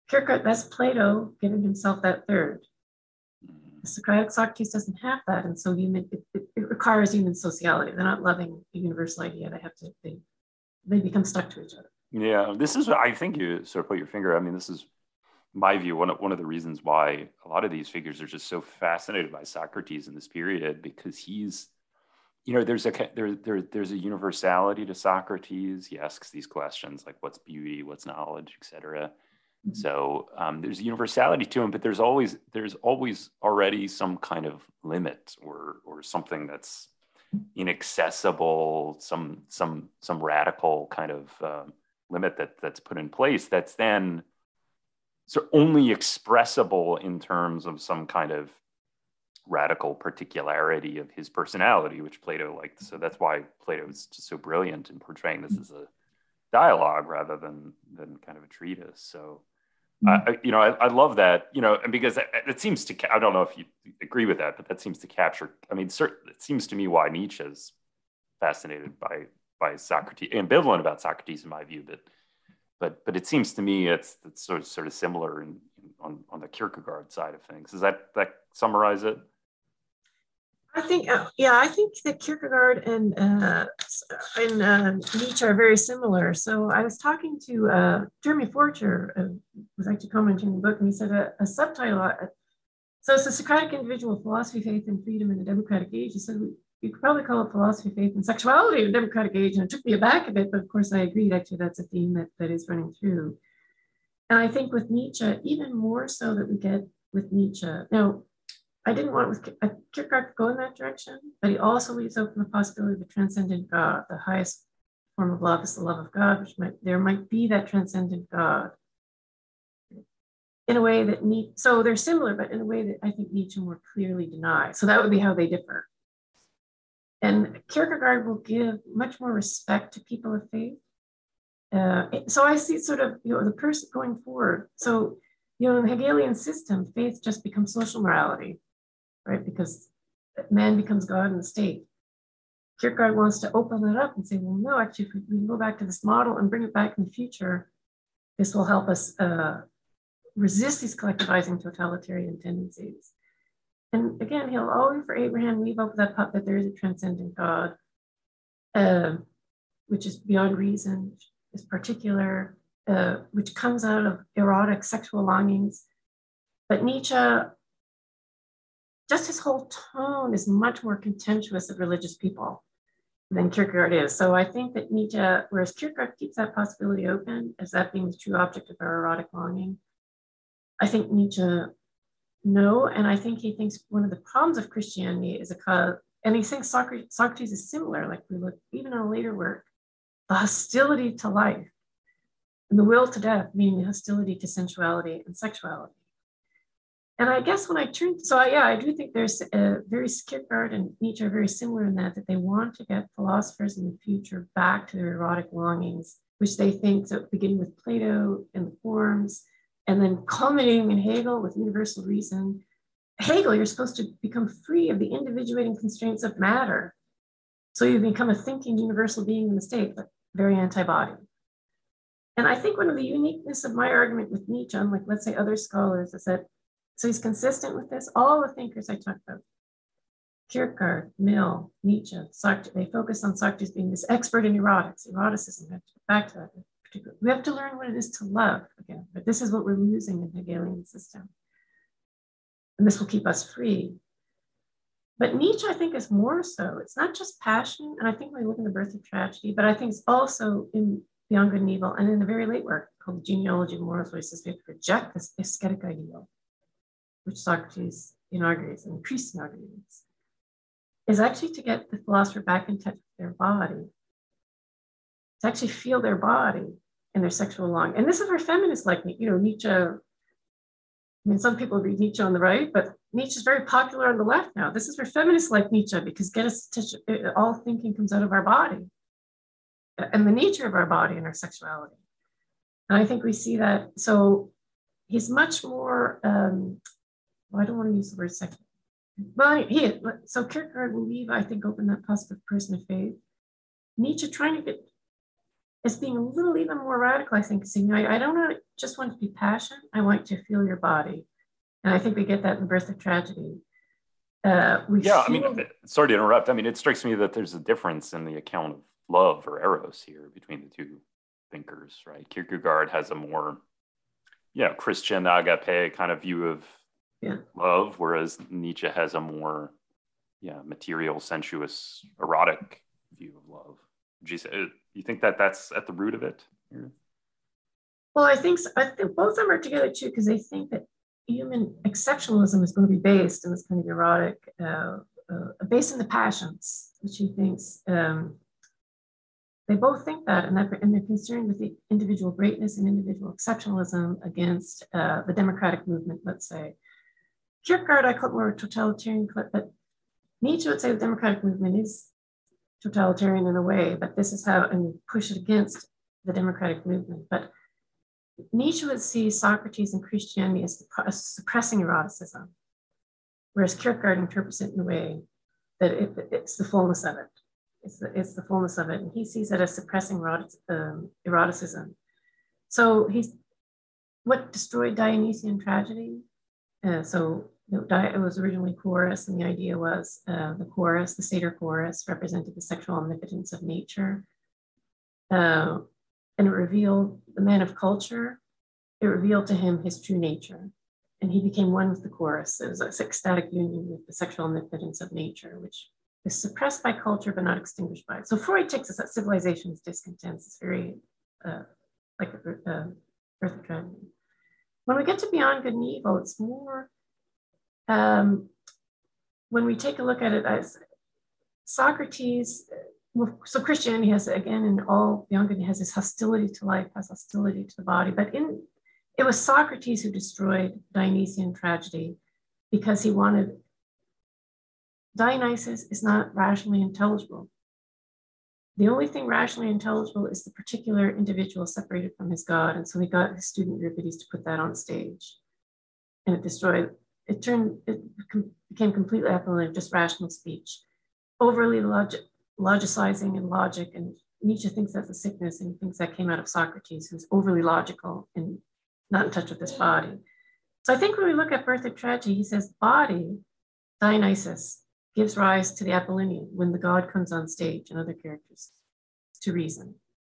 Kierkegaard, that's Plato giving himself that third. The Socratic Socrates doesn't have that, and so human it, it, it requires human sociality. They're not loving a universal idea. They have to they they become stuck to each other.
Yeah, this is I think you sort of put your finger. I mean, this is my view. One of, one of the reasons why a lot of these figures are just so fascinated by Socrates in this period, because he's, you know, there's a there, there there's a universality to Socrates. He asks these questions like, what's beauty, what's knowledge, et cetera. Mm-hmm. So um, there's a universality to him, but there's always there's always already some kind of limit or or something that's inaccessible, some some some radical kind of uh, limit that that's put in place that's then so only expressible in terms of some kind of radical particularity of his personality, which Plato liked. So that's why Plato is just so brilliant in portraying this as a dialogue rather than than kind of a treatise. So, mm-hmm. I, you know, I, I love that, you know, and because it, it seems to, I don't know if you agree with that, but that seems to capture, I mean, cert, it seems to me why Nietzsche is fascinated by by Socrates, ambivalent about Socrates in my view, but but but it seems to me it's, it's sort of sort of similar in, in, on on the Kierkegaard side of things. Does that that summarize it?
I think, uh, yeah, I think that Kierkegaard and uh, and uh, Nietzsche are very similar. So I was talking to uh, Jeremy Forcher, uh, was actually commenting in the book, and he said a, a subtitle. Uh, so it's the Socratic individual, philosophy, faith, and freedom in the democratic age. He said you could probably call it philosophy, faith, and sexuality in the democratic age, and it took me aback a bit, but of course I agreed. Actually, that's a theme that that is running through. And I think with Nietzsche, even more so that we get with Nietzsche now. I didn't want with Kierkegaard to go in that direction, but he also leaves open the possibility of a transcendent God. The highest form of love is the love of God, which might there might be that transcendent God in a way that Nietzsche, so they're similar, but in a way that I think Nietzsche more clearly denies. So that would be how they differ. And Kierkegaard will give much more respect to people of faith. Uh, so I see sort of, you know, the person going forward. So, you know, in the Hegelian system, faith just becomes social morality. Right? Because man becomes God in the state. Kierkegaard wants to open it up and say, well, no, actually, if we can go back to this model and bring it back in the future, this will help us uh, resist these collectivizing totalitarian tendencies. And again, he'll always, for Abraham, leave open that that there is a transcendent God, uh, which is beyond reason, is particular, uh, which comes out of erotic sexual longings. But Nietzsche, just his whole tone is much more contemptuous of religious people than Kierkegaard is. So I think that Nietzsche, whereas Kierkegaard keeps that possibility open as that being the true object of our erotic longing, I think Nietzsche, no, and I think he thinks one of the problems of Christianity is a cause, and he thinks Socrates, Socrates is similar, like we look even in a later work, the hostility to life and the will to death, meaning the hostility to sensuality and sexuality. And I guess when I turn, so I, yeah, I do think there's a very, Kierkegaard and Nietzsche are very similar in that, that they want to get philosophers in the future back to their erotic longings, which they think, so beginning with Plato and the forms, and then culminating in Hegel with universal reason. Hegel, you're supposed to become free of the individuating constraints of matter. So you become a thinking universal being in the state, but very anti-body. And I think one of the uniqueness of my argument with Nietzsche, unlike, let's say, other scholars, is that so he's consistent with this. All the thinkers I talked about, Kierkegaard, Mill, Nietzsche, Socrates, they focus on Socrates being this expert in erotics, eroticism. We have to get back to that. Particularly. We have to learn what it is to love again, but this is what we're losing in the Hegelian system. And this will keep us free. But Nietzsche, I think, is more so. It's not just passion, and I think when we look in The Birth of Tragedy, but I think it's also in Beyond Good and Evil, and in a very late work called The Genealogy of Morals, where he says we have to reject this ascetic ideal, which Socrates inaugurates and the priest inaugurates, is actually to get the philosopher back in touch with their body, to actually feel their body and their sexual longing. And this is where feminists like, you know, Nietzsche, I mean, some people read Nietzsche on the right, but Nietzsche is very popular on the left now. This is where feminists like Nietzsche, because get us to, all thinking comes out of our body and the nature of our body and our sexuality. And I think we see that. So he's much more, um, well, I don't want to use the word secular. Well, he, so Kierkegaard will leave, I think, open that possible person of faith. Nietzsche trying to get as being a little even more radical, I think, saying, I, I don't know, just want to be passion. I want to feel your body. And I think we get that in Birth of Tragedy. Uh, we
yeah,
feel...
I mean, sorry to interrupt. I mean, it strikes me that there's a difference in the account of love or eros here between the two thinkers, right? Kierkegaard has a more, you know, Christian agape kind of view of
yeah.
love, whereas Nietzsche has a more, yeah, material, sensuous, erotic view of love. Would you say, you think that that's at the root of it?
Well, I think so. I think both of them are together too, because they think that human exceptionalism is going to be based in this kind of erotic, uh, uh, based in the passions, which he thinks, um, they both think that, and, that, and they're concerned with the individual greatness and individual exceptionalism against uh, the democratic movement, let's say. Kierkegaard, I call it more totalitarian, but Nietzsche would say the democratic movement is totalitarian in a way, but this is how, and push it against the democratic movement. But Nietzsche would see Socrates and Christianity as, as suppressing eroticism, whereas Kierkegaard interprets it in a way that it, it's the fullness of it. It's the, it's the fullness of it. And he sees it as suppressing erotic, um, eroticism. So he's, what destroyed Dionysian tragedy? Uh, so it was originally chorus, and the idea was uh, the chorus, the satyr chorus, represented the sexual omnipotence of nature. Uh, and it revealed the man of culture. It revealed to him his true nature. And he became one with the chorus. It was an ecstatic union with the sexual omnipotence of nature, which is suppressed by culture, but not extinguished by it. So Freud takes us that civilization's discontents. It's very uh, like a uh, Birth of Tragedy. When we get to Beyond Good and Evil, it's more, um, when we take a look at it as Socrates, well, so Christianity has, again, in all Beyond Good, has this hostility to life, has hostility to the body, but in it was Socrates who destroyed Dionysian tragedy because he wanted, Dionysus is not rationally intelligible. The only thing rationally intelligible is the particular individual separated from his God. And so he got his student Euripides to put that on stage. And it destroyed, it turned, it became completely Apollonian, just rational speech. Overly logic, logicizing and logic. And Nietzsche thinks that's a sickness, and he thinks that came out of Socrates, who's overly logical and not in touch with his body. So I think when we look at Birth of Tragedy, he says body, Dionysus, gives rise to the Apollonian when the god comes on stage and other characters to reason.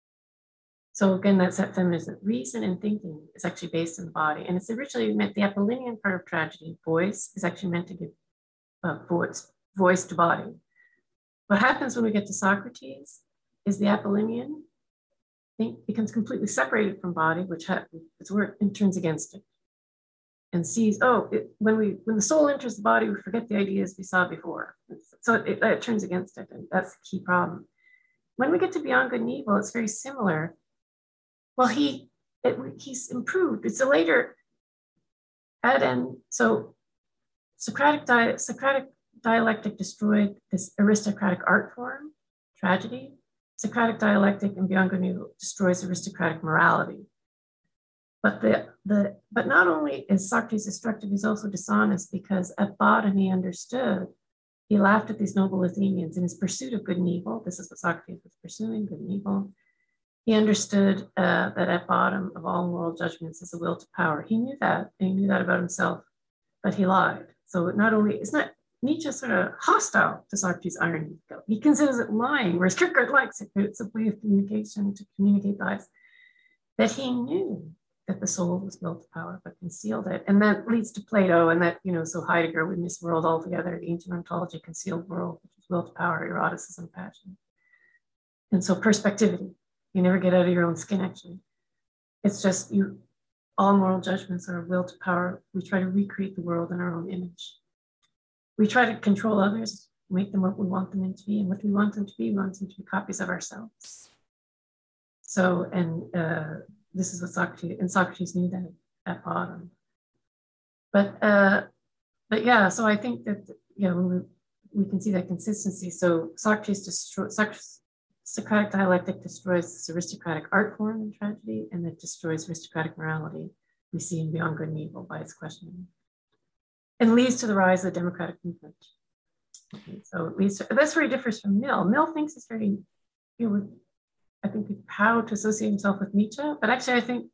So again, that's that feminism. Reason and thinking is actually based in the body. And it's originally meant, the Apollonian part of tragedy, voice, is actually meant to give uh, voice, voice to body. What happens when we get to Socrates is the Apollonian think becomes completely separated from body, which ha- its word and turns against it. And sees, oh, it, when we when the soul enters the body, we forget the ideas we saw before. So it, it, it turns against it, and that's the key problem. When we get to Beyond Good and Evil, it's very similar. Well, he it, he's improved. It's a later add in. So Socratic, di- Socratic dialectic destroyed this aristocratic art form, tragedy. Socratic dialectic and Beyond Good and Evil destroys aristocratic morality. But the, the but not only is Socrates destructive, he's also dishonest, because at bottom he understood, he laughed at these noble Athenians in his pursuit of good and evil. This is what Socrates was pursuing, good and evil. He understood uh, that at bottom of all moral judgments is the will to power. He knew that, and he knew that about himself, but he lied. So not only, it's not, Nietzsche sort of hostile to Socrates' irony. He considers it lying, whereas Kierkegaard likes it. It's a way of communication to communicate lies. That he knew that the soul was will to power, but concealed it. And that leads to Plato, and that, you know, so Heidegger would miss world altogether, the ancient ontology, concealed world, which is will to power, eroticism, passion. And so perspectivity, you never get out of your own skin, actually. It's just you, all moral judgments are will to power. We try to recreate the world in our own image. We try to control others, make them what we want them to be, and what we want them to be, we want them to be copies of ourselves. So, and uh, this is what Socrates, and Socrates knew that at bottom. But, uh, but yeah, so I think that, you know, we, we can see that consistency. So Socrates destroys, Socratic dialectic destroys this aristocratic art form in tragedy, and it destroys aristocratic morality we see in Beyond Good and Evil by its questioning, and leads to the rise of the democratic movement. Okay, so it leads to, that's where he differs from Mill. Mill thinks it's very, you know, I think, how to associate himself with Nietzsche. But actually, I think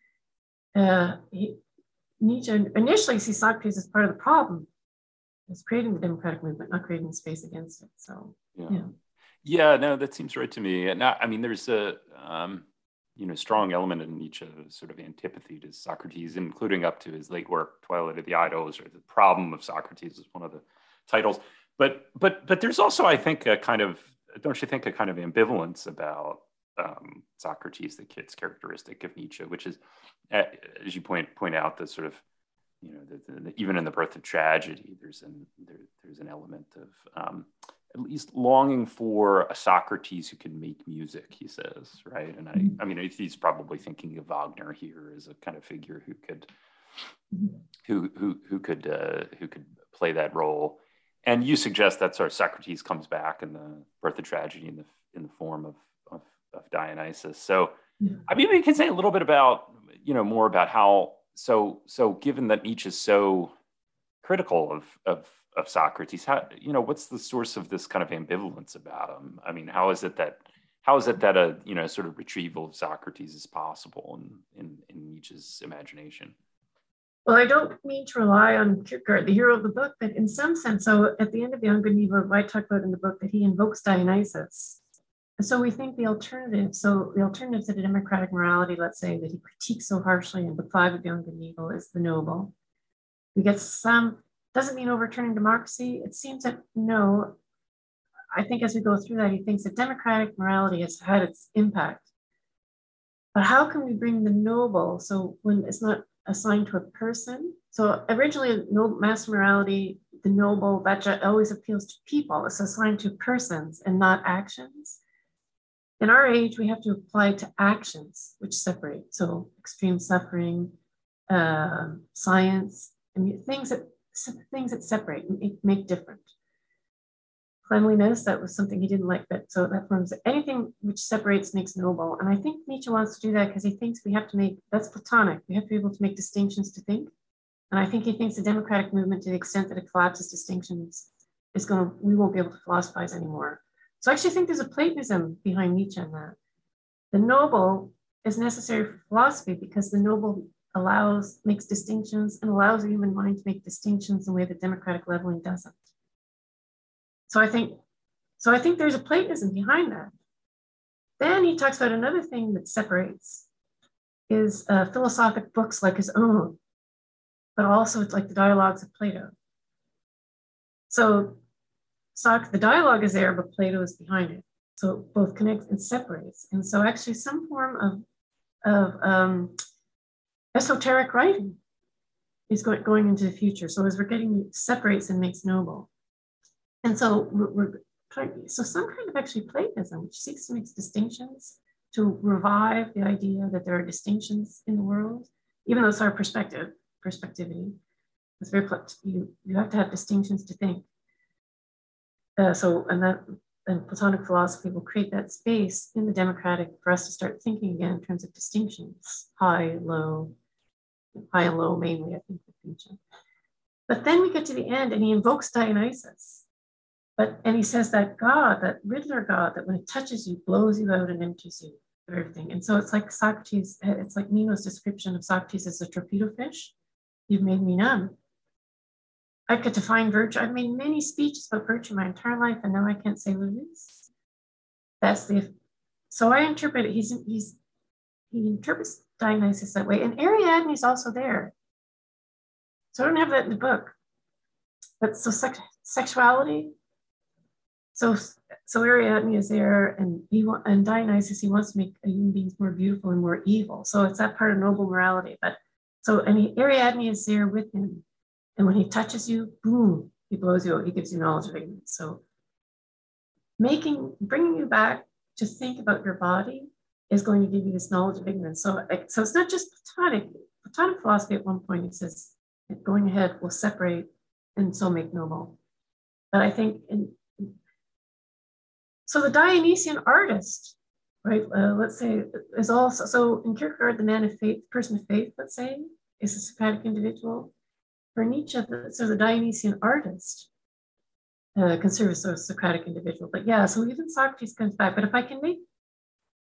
uh, he, Nietzsche initially sees Socrates as part of the problem. It's creating the democratic movement, not creating space against it. So,
yeah.
yeah.
Yeah, no, that seems right to me. And I mean, there's a, um, you know, strong element in Nietzsche, sort of antipathy to Socrates, including up to his late work, Twilight of the Idols, or The Problem of Socrates is one of the titles. But, but, but there's also, I think, a kind of, don't you think, a kind of ambivalence about um, Socrates that's characteristic of Nietzsche, which is, as you point point out, the sort of, you know, the, the, even in The Birth of Tragedy, there's an there, there's an element of um, at least longing for a Socrates who can make music, he says, right? And I, I mean, he's probably thinking of Wagner here as a kind of figure who could, who who who could uh, who could play that role. And you suggest that sort of Socrates comes back in The Birth of Tragedy in the in the form of of, of Dionysus. So, yeah. I mean, we can say a little bit about, you know, more about how. So, so given that Nietzsche is so critical of of of Socrates, how, you know, what's the source of this kind of ambivalence about him? I mean, how is it that how is it that a, you know, sort of retrieval of Socrates is possible in in, in Nietzsche's imagination?
Well, I don't mean to rely on Kierkegaard, the hero of the book, but in some sense, so at the end of Young and Evil, I talk about in the book that he invokes Dionysus. So we think the alternative, so the alternative to the democratic morality, let's say, that he critiques so harshly in book five of Young and Evil, is the noble. We get some, doesn't mean overturning democracy. It seems that no, I think as we go through that, he thinks that democratic morality has had its impact. But how can we bring the noble, so when it's not assigned to a person? So originally, no, mass morality, the noble, that always appeals to people. It's assigned to persons and not actions. In our age, we have to apply to actions which separate. So extreme suffering, uh, science, I mean, things that things that separate and make, make different. Cleanliness, that was something he didn't like. That so that forms anything which separates makes noble. And I think Nietzsche wants to do that because he thinks we have to make, that's Platonic. We have to be able to make distinctions to think. And I think he thinks the democratic movement, to the extent that it collapses distinctions, is going to, we won't be able to philosophize anymore. So I actually think there's a Platonism behind Nietzsche in that. The noble is necessary for philosophy because the noble allows, makes distinctions and allows the human mind to make distinctions in a way that democratic leveling doesn't. So I think, so I think there's a Platonism behind that. Then he talks about another thing that separates is uh, philosophic books like his own, but also it's like the dialogues of Plato. So So the dialogue is there, but Plato is behind it. So it both connects and separates. And so actually some form of, of um, esoteric writing is going, going into the future. So as we're getting, separates and makes noble. And so we're, we're trying, so some kind of actually Platonism, which seeks to make distinctions, to revive the idea that there are distinctions in the world, even though it's our perspective, perspectivity. It's very, you, you have to have distinctions to think. Uh, so, and that, and Platonic philosophy will create that space in the democratic for us to start thinking again in terms of distinctions, high, low, high and low mainly, I think, with Nietzsche. But then we get to the end and he invokes Dionysus. But, and he says that God, that Riddler God, that when it touches you, blows you out and empties you of everything. And so it's like Socrates, it's like Meno's description of Socrates as a torpedo fish. You've made me numb. I could define virtue. I've made many speeches about virtue my entire life, and now I can't say what it is. That's the, so I interpret it, he's, he's, he interprets Dionysus that way. And Ariadne is also there. So I don't have that in the book. But so sex, sexuality, so, so Ariadne is there, and he and Dionysus, he wants to make human beings more beautiful and more evil. So it's that part of noble morality. But so, and he, Ariadne is there with him. And when he touches you, boom, he blows you out. He gives you knowledge of ignorance. So making, bringing you back to think about your body is going to give you this knowledge of ignorance. So, so it's not just Platonic. Platonic philosophy at one point, it says, going ahead will separate and so make noble. But I think, in, so the Dionysian artist, right, uh, let's say, is also, so in Kierkegaard, the man of faith, person of faith, let's say, is a Socratic individual. For Nietzsche, so the Dionysian artist uh, considers a Socratic individual. But yeah, so even Socrates comes back. But if I can make,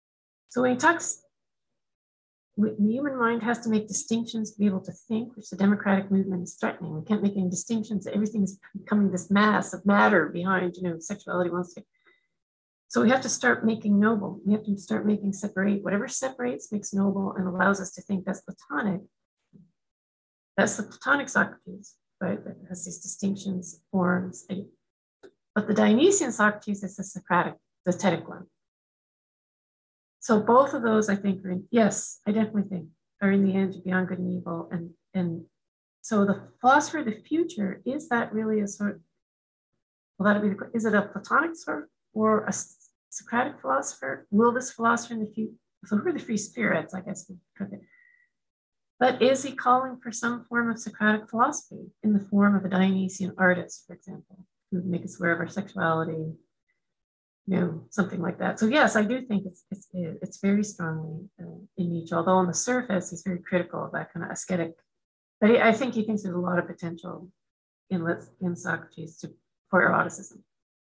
So when he talks, the human mind has to make distinctions to be able to think, which the democratic movement is threatening. We can't make any distinctions. Everything is becoming this mass of matter behind, you know, sexuality wants to. So we have to start making noble. We have to start making separate. Whatever separates makes noble and allows us to think that's Platonic. That's the Platonic Socrates, right? That has these distinctions, forms. But the Dionysian Socrates is the Socratic, the aesthetic one. So both of those, I think, are in, yes, I definitely think, are in the end beyond good and evil. And, and so the philosopher of the future, is that really a sort of, will that be, the, is it a Platonic sort or a Socratic philosopher? Will this philosopher in the future, so who are the free spirits, I guess. But is he calling for some form of Socratic philosophy in the form of a Dionysian artist, for example, who would make us aware of our sexuality, you know, something like that. So yes, I do think it's it's it's very strongly uh, in Nietzsche, although on the surface he's very critical of that kind of ascetic. But he, I think he thinks there's a lot of potential in in Socrates to, for eroticism.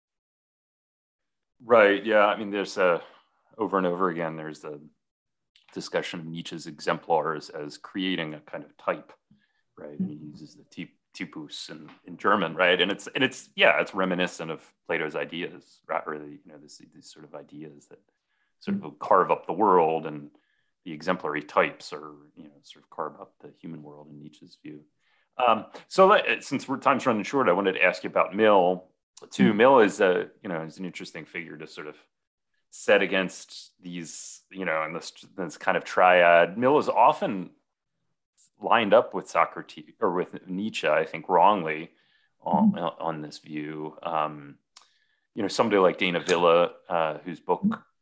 Right. Yeah. I mean, there's a over and over again. There's a discussion of Nietzsche's exemplars as creating a kind of type, right? And he uses the typ typus in, in German, right? And it's and it's yeah, it's reminiscent of Plato's ideas, right? Or the, you know, this, these sort of ideas that sort of carve up the world, and the exemplary types are, you know, sort of carve up the human world in Nietzsche's view. Um, so let, since we're time's running short, I wanted to ask you about Mill too. Mm-hmm. Mill is a, you know, is an interesting figure to sort of set against these, you know, and this this kind of triad. Mill is often lined up with Socrates or with Nietzsche, I think wrongly, on, mm-hmm. on this view. Um, you know, somebody like Dana Villa, uh, whose book,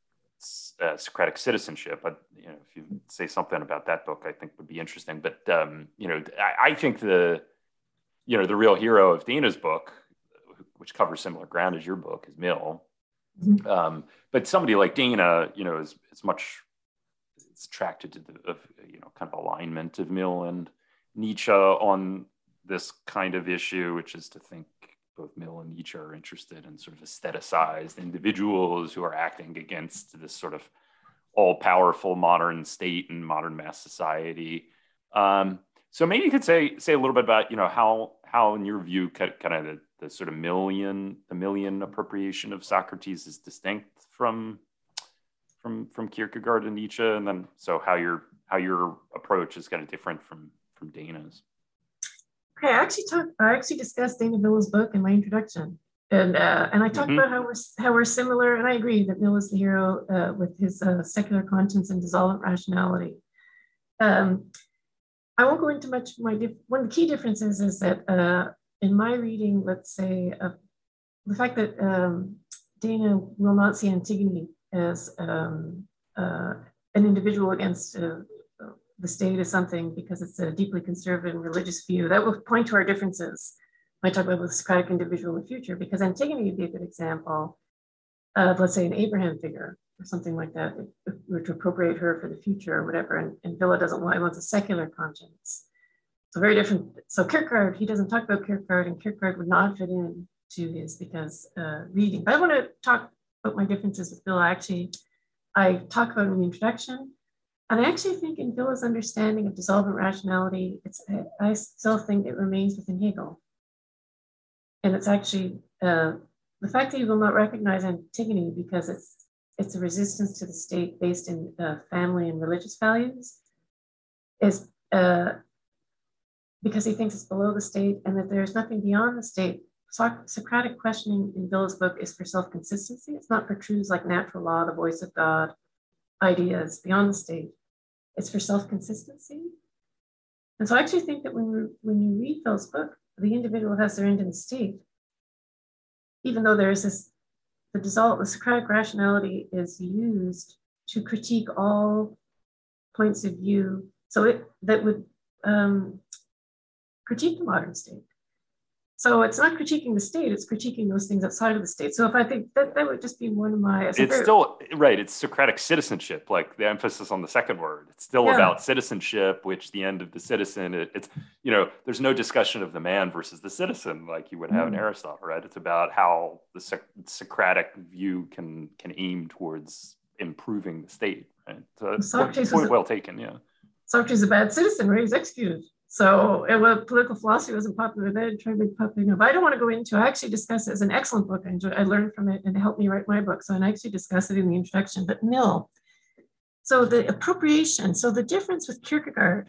uh, Socratic Citizenship, I, you know, if you say something about that book, I think would be interesting. But, um, you know, I, I think the, you know, the real hero of Dana's book, which covers similar ground as your book, is Mill. Mm-hmm. Um, but somebody like Dana, you know, is, is much, it's attracted to the, of, you know, kind of alignment of Mill and Nietzsche on this kind of issue, which is to think both Mill and Nietzsche are interested in sort of aestheticized individuals who are acting against this sort of all-powerful modern state and modern mass society. Um, so maybe you could say say a little bit about, you know, how how in your view kind of the, the sort of million the million appropriation of Socrates is distinct from from from Kierkegaard and Nietzsche, and then so how your how your approach is kind of different from from Dana's.
Okay, I actually talked. I actually discussed Dana Villa's book in my introduction, and uh, and I talked mm-hmm. about how we're how we're similar, and I agree that Mill is the hero uh, with his uh, secular conscience and dissolvent rationality. Um, I won't go into much. My dif- one of the key differences is that uh, in my reading, let's say, uh, the fact that um, Dana will not see Antigone as um, uh, an individual against uh, the state as something because it's a deeply conservative and religious view. That will point to our differences when I talk about the Socratic individual in the future, because Antigone would be a good example of, let's say, an Abraham figure or something like that, if we were to appropriate her for the future or whatever. And, and Villa doesn't want, he wants a secular conscience. So very different. So Kierkegaard, he doesn't talk about Kierkegaard, and Kierkegaard would not fit in to his because uh, reading. But I want to talk about my differences with Villa. Actually, I talk about it in the introduction. And I actually think in Villa's understanding of dissolvent rationality, it's, I still think it remains within Hegel. And it's actually uh, the fact that he will not recognize Antigone because it's it's a resistance to the state based in uh, family and religious values is uh, because he thinks it's below the state and that there's nothing beyond the state. So- Socratic questioning in Villa's book is for self-consistency. It's not for truths like natural law, the voice of God, ideas beyond the state. It's for self-consistency. And so I actually think that when, we, when you read Villa's book, the individual has their end in the state, even though there is this, the dissolve, the Socratic rationality is used to critique all points of view. So it, that would um, critique the modern state. So it's not critiquing the state, it's critiquing those things outside of the state. So if I think that, that would just be one of my...
It's very, still, right, it's Socratic citizenship, like the emphasis on the second word. It's still yeah. about citizenship, which the end of the citizen, it, it's, you know, there's no discussion of the man versus the citizen like you would have mm. in Aristotle, right? It's about how the Socratic view can can aim towards improving the state, Right. Uh,
Socrates
point
was a,
well taken. Yeah.
Socrates is a bad citizen, right? He's executed. So it was, political philosophy wasn't popular then, trying to be popular now. But I don't want to go into. I actually discuss it as an excellent book. I enjoy, I learned from it, and it helped me write my book. So I actually discuss it in the introduction. But Mill, so the appropriation. So the difference with Kierkegaard.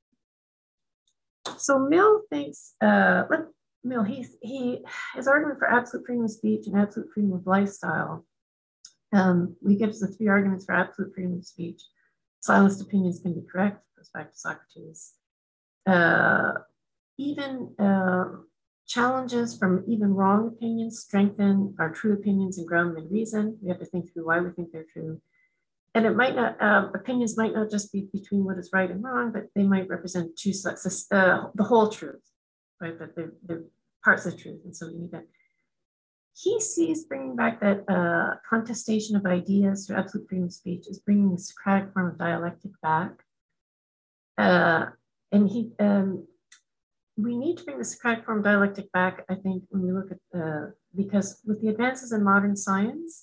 So Mill thinks. Uh, let Mill. He he his argument for absolute freedom of speech and absolute freedom of lifestyle. Um, we give the three arguments for absolute freedom of speech. Silenced opinions can be correct. Goes back to Socrates. Uh, even uh, challenges from even wrong opinions strengthen our true opinions and ground them in reason. We have to think through why we think they're true. And it might not, uh, opinions might not just be between what is right and wrong, but they might represent two, uh, the whole truth, right? But they're, they're parts of truth. And so we need that. He sees bringing back that uh, contestation of ideas through absolute freedom of speech is bringing the Socratic form of dialectic back. Uh, And he, um, we need to bring the Socratic form dialectic back, I think, when we look at, uh, because with the advances in modern science,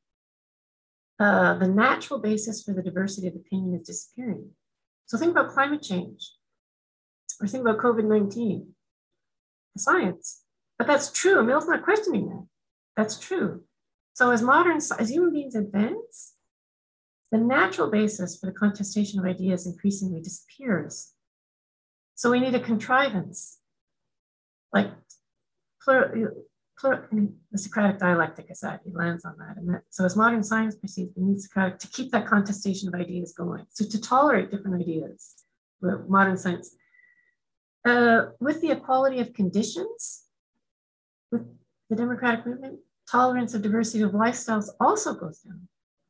uh, the natural basis for the diversity of opinion is disappearing. So think about climate change, or think about COVID nineteen, the science. But that's true. Mill's not questioning that. That's true. So as modern, as human beings advance, the natural basis for the contestation of ideas increasingly disappears. So we need a contrivance, like plur, plur, the Socratic dialectic is that, he lands on that. And that, so as modern science proceeds, we need Socratic to keep that contestation of ideas going. So to tolerate different ideas, modern science. Uh, with the equality of conditions, with the democratic movement, tolerance of diversity of lifestyles also goes down.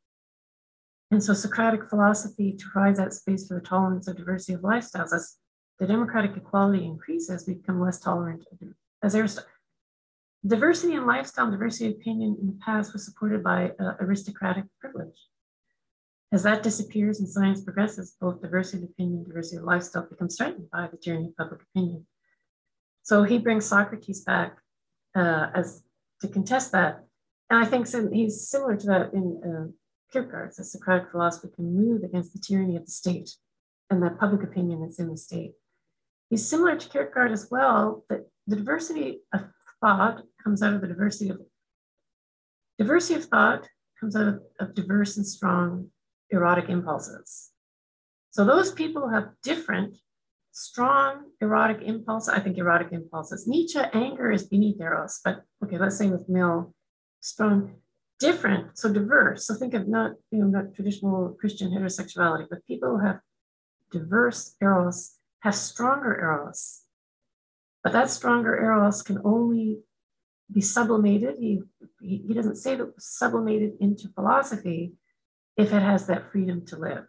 And so Socratic philosophy provides that space for the tolerance of diversity of lifestyles. As the democratic equality increases, we become less tolerant. As Aristotle, diversity in lifestyle and diversity of opinion in the past was supported by uh, aristocratic privilege. As that disappears and science progresses, both diversity of opinion and diversity of lifestyle becomes threatened by the tyranny of public opinion. So he brings Socrates back uh, as to contest that. And I think he's similar to that in uh, Kierkegaard, that Socratic philosophy can move against the tyranny of the state and the public opinion that's in the state. He's similar to Kierkegaard as well, that the diversity of thought comes out of the diversity of, diversity of thought comes out of, of diverse and strong erotic impulses. So those people who have different, strong erotic impulses, I think erotic impulses, Nietzsche, anger is beneath eros, but okay, let's say with Mill, strong, different, so diverse. So think of not, you know, not traditional Christian heterosexuality, but people who have diverse eros have stronger eros. But that stronger eros can only be sublimated. He, he, he doesn't say that sublimated into philosophy if it has that freedom to live.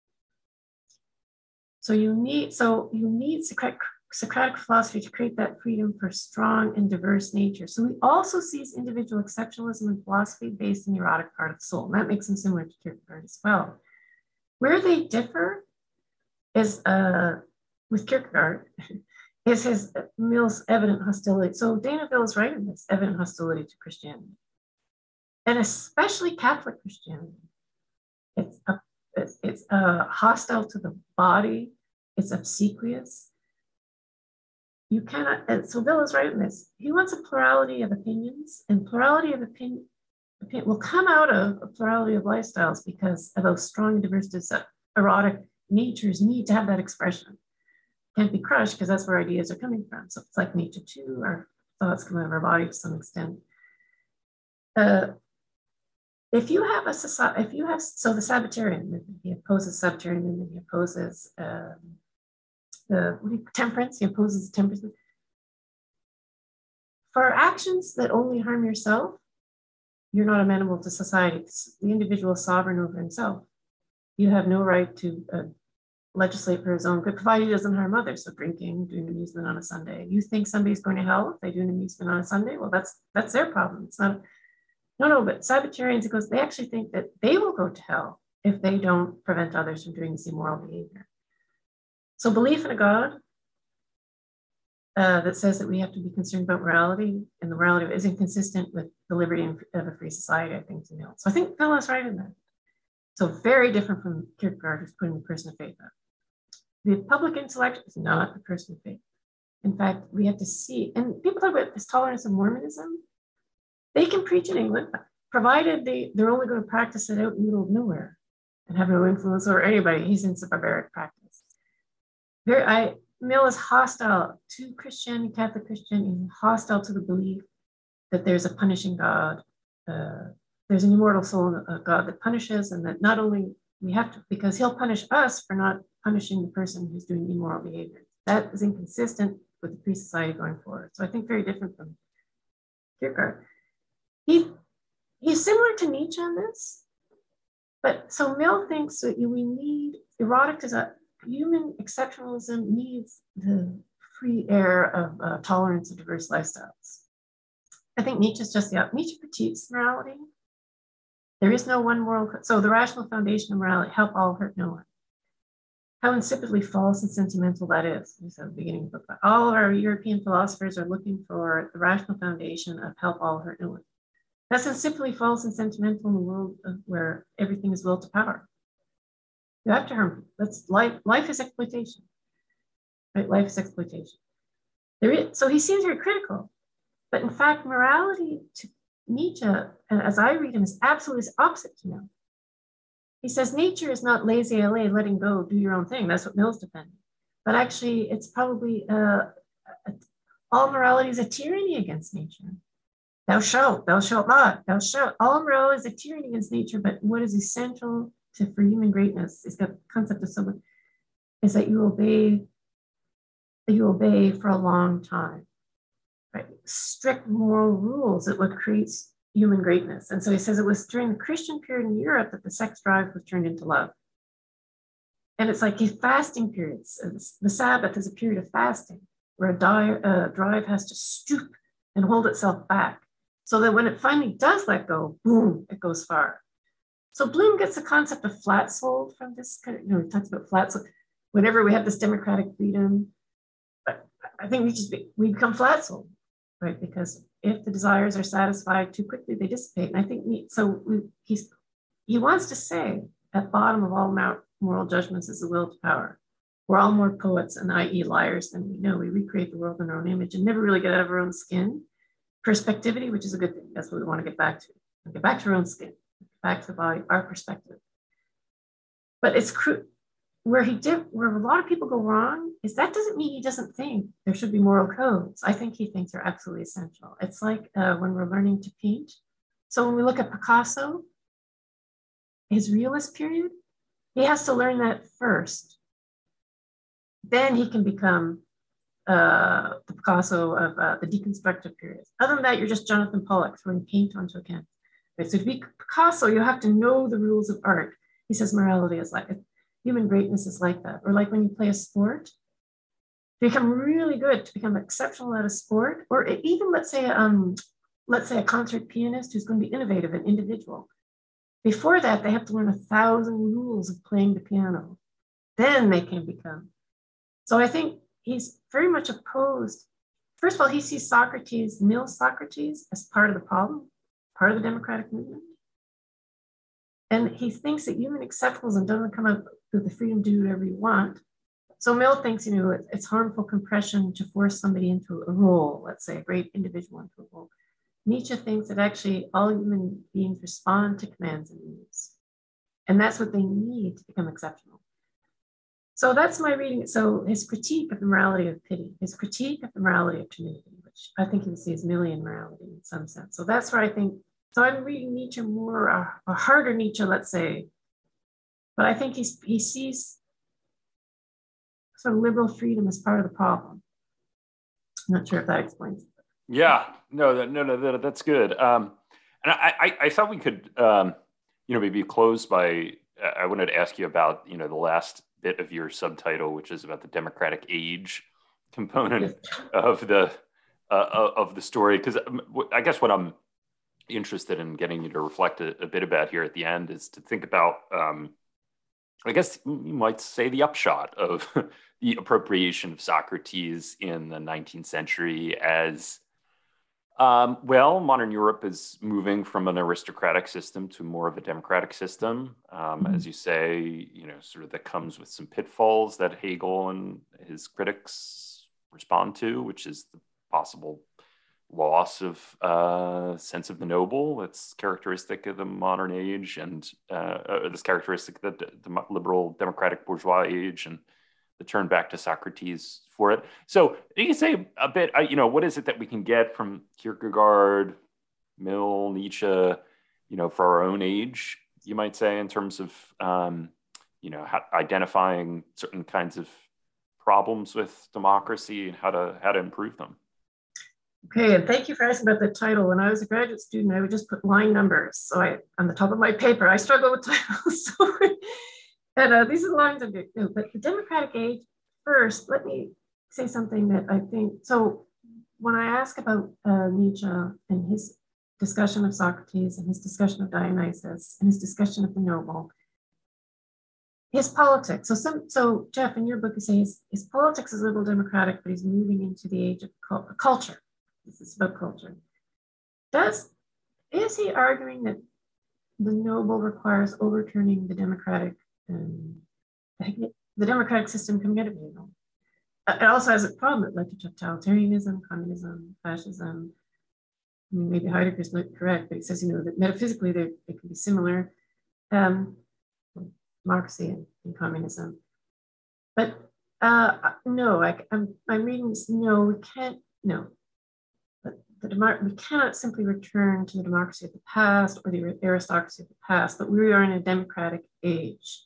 So you need, so you need Socratic, Socratic philosophy to create that freedom for strong and diverse nature. So he also sees individual exceptionalism in philosophy based in the erotic part of the soul. And that makes him similar to Kierkegaard as well. Where they differ is uh, with Kierkegaard, is his Mill's evident hostility. So Danaville is right in this, evident hostility to Christianity, and especially Catholic Christianity. It's, a, it's, it's uh, hostile to the body. It's obsequious. You cannot, and so Bill is right in this. He wants a plurality of opinions, and plurality of opinion, opinion will come out of a plurality of lifestyles because of those strong diversities that erotic natures need to have that expression. Can't be crushed because that's where ideas are coming from. So it's like nature too, our thoughts come out of our body to some extent. Uh, if you have a society, if you have, so the Sabbatarian movement, he opposes Sabbatarian movement, he opposes um, the what do you, temperance, he opposes temperance. For actions that only harm yourself, you're not amenable to society. It's the individual is sovereign over himself. You have no right to uh, legislate for his own good, provided he doesn't harm others. So drinking, doing amusement on a Sunday. You think somebody's going to hell if they do an amusement on a Sunday? Well, that's that's their problem. It's not, no, no, but Sabbatarians, it goes, they actually think that they will go to hell if they don't prevent others from doing this immoral behavior. So belief in a God uh, that says that we have to be concerned about morality, and the morality is inconsistent with the liberty of a free society, I think, to Mill. So I think Mill is right in that. So very different from Kierkegaard, who's putting the person of faith up. The public intellect is not the person of faith. In fact, we have to see, and people talk about this tolerance of Mormonism. They can preach in England, provided they, they're only going to practice it out in the middle of nowhere and have no influence over anybody. He's into barbaric practice. Very, I, Mill is hostile to Christian, Catholic Christian, he's hostile to the belief that there's a punishing God. Uh, there's an immortal soul, a God that punishes, and that not only we have to, because he'll punish us for not punishing the person who's doing immoral behavior. That is inconsistent with the pre-society going forward. So I think very different from Kierkegaard. He, he's similar to Nietzsche on this, but so Mill thinks that we need, erotic is a, human exceptionalism needs the free air of uh, tolerance of diverse lifestyles. I think Nietzsche's just the opposite. Nietzsche critiques morality. There is no one moral, so the rational foundation of morality, help all, hurt no one. How insipidly false and sentimental that is. We said at the beginning of the book. All of our European philosophers are looking for the rational foundation of help all, hurt no one. That's insipidly false and sentimental in a world where everything is will to power. You have to harm people. That's life. Life is exploitation. Right? Life is exploitation. There is, so he seems very critical, but in fact, morality to Nietzsche, as I read him, is absolutely opposite to Mill. He says nature is not laissez aller, letting go, do your own thing. That's what Mill's defending. But actually, it's probably uh, all morality is a tyranny against nature. Thou shalt, thou shalt not, thou shalt. All morality is a tyranny against nature. But what is essential to for human greatness is the concept of someone is that you obey, that you obey for a long time. Right? Strict moral rules that what creates human greatness. And so he says it was during the Christian period in Europe that the sex drive was turned into love. And it's like his fasting periods. The Sabbath is a period of fasting where a di- uh, drive has to stoop and hold itself back so that when it finally does let go, boom, it goes far. So Bloom gets the concept of flat soul from this kind of, you know, he talks about flat soul. Whenever we have this democratic freedom, but I think we just, be, we become flat soul, right? Because if the desires are satisfied too quickly, they dissipate. And I think, we, so we, he's, he wants to say at bottom of all moral judgments is the will to power. We're all more poets and that is liars than we know. We recreate the world in our own image and never really get out of our own skin. Perspectivity, which is a good thing. That's what we want to get back to. Get back to our own skin, back to the body, our perspective. But it's cru- where he did, where a lot of people go wrong is that doesn't mean he doesn't think there should be moral codes. I think he thinks they're absolutely essential. It's like uh, when we're learning to paint. So when we look at Picasso, his realist period, he has to learn that first. Then he can become uh, the Picasso of uh, the deconstructive period. Other than that, you're just Jonathan Pollock throwing paint onto a canvas. Right? So to be Picasso, you have to know the rules of art. He says morality is like, human greatness is like that. Or like when you play a sport, to become really good, to become exceptional at a sport, or even let's say, um, let's say a concert pianist who's going to be innovative and individual. Before that, they have to learn a thousand rules of playing the piano. Then they can become. So I think he's very much opposed. First of all, he sees Socrates, Mill's Socrates, as part of the problem, part of the democratic movement. And he thinks that human exceptionalism doesn't come out with the freedom to do whatever you want. So Mill thinks, you know, it, it's harmful compression to force somebody into a role, let's say a great individual into a role. Nietzsche thinks that actually all human beings respond to commands and needs. And that's what they need to become exceptional. So that's my reading. So his critique of the morality of pity, his critique of the morality of timidity, which I think he would see as Millian morality in some sense. So that's where I think, so I'm reading Nietzsche more, a, a harder Nietzsche, let's say, but I think he's, he sees sort of liberal freedom as part of the problem. I'm not sure if that explains it.
Yeah, no, no, no, that, that's good. Um, and I, I, I thought we could, um, you know, maybe close by, uh, I wanted to ask you about, you know, the last bit of your subtitle, which is about the democratic age component of the uh, of the story. Because I guess what I'm interested in getting you to reflect a, a bit about here at the end is to think about, um, I guess you might say, the upshot of the appropriation of Socrates in the nineteenth century as Um, well, modern Europe is moving from an aristocratic system to more of a democratic system. Um,
Mhm.
as you say, you know, sort of that comes with some pitfalls that Hegel and his critics respond to, which is the possible loss of uh, sense of the noble that's characteristic of the modern age, and uh, uh, this characteristic of the, the liberal democratic bourgeois age, and the turn back to Socrates for it. So you can say a bit, you know, what is it that we can get from Kierkegaard, Mill, Nietzsche, you know, for our own age, you might say, in terms of, um, you know, identifying certain kinds of problems with democracy and how to how to improve them.
Okay, and thank you for asking about the title. When I was a graduate student, I would just put line numbers. So I, on the top of my paper, I struggle with titles. So, and uh, these are the lines I'm doing. No, but the democratic age, first, let me say something that I think, so when I ask about uh, Nietzsche and his discussion of Socrates and his discussion of Dionysus and his discussion of the noble, his politics. So, some, so Jeff, in your book, you say his, his politics is liberal democratic, but he's moving into the age of culture. This is about culture. Does, is he arguing that the noble requires overturning the democratic, um, the democratic system coming out of Hegel? It also has a problem that led to totalitarianism, communism, fascism. I mean, maybe Heidegger's not correct, but he says, you know, that metaphysically they, they can be similar, um, democracy and, and communism. But uh, no, I, I'm, I'm reading this, no, we can't, no. The democ- we cannot simply return to the democracy of the past or the aristocracy of the past, but we are in a democratic age.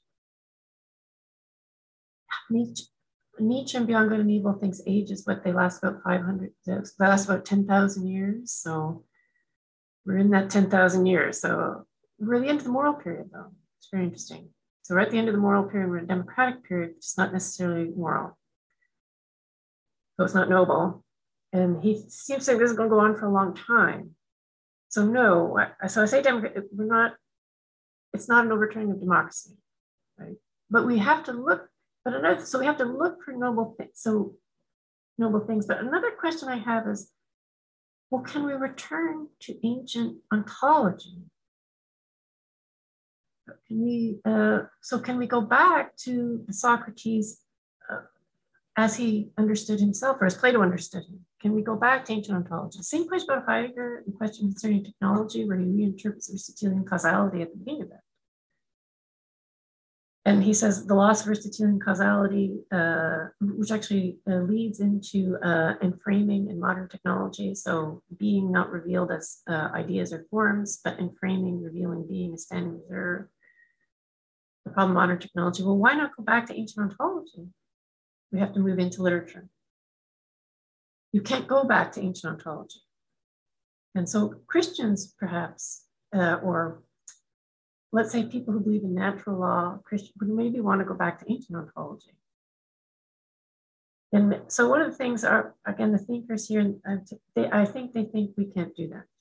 Nietzsche, Nietzsche and Beyond Good and Evil thinks age is what they last about five hundred, they last about ten thousand years. So we're in that ten thousand years. So we're at the end of the moral period, though. It's very interesting. So we're at the end of the moral period, we're in a democratic period, which is not necessarily moral. So it's not noble. And he seems like this is going to go on for a long time. So no, so I say we're not, it's not an overturning of democracy, right? But we have to look, but another, so we have to look for noble things, so noble things. But another question I have is, well, can we return to ancient ontology? Can we, uh, so can we go back to Socrates uh, as he understood himself, or as Plato understood him? Can we go back to ancient ontology? Same question about Heidegger, the question concerning technology, where he reinterprets Aristotelian causality at the beginning of it. And he says the loss of Aristotelian causality, uh, which actually uh, leads into uh, enframing in modern technology. So being not revealed as uh, ideas or forms, but enframing, revealing being as standing reserve. The problem of modern technology, well, why not go back to ancient ontology? We have to move into literature. You can't go back to ancient ontology. And so Christians, perhaps, uh, or let's say people who believe in natural law, Christian, would maybe want to go back to ancient ontology. And so one of the things are, again, the thinkers here, they, I think they think we can't do that.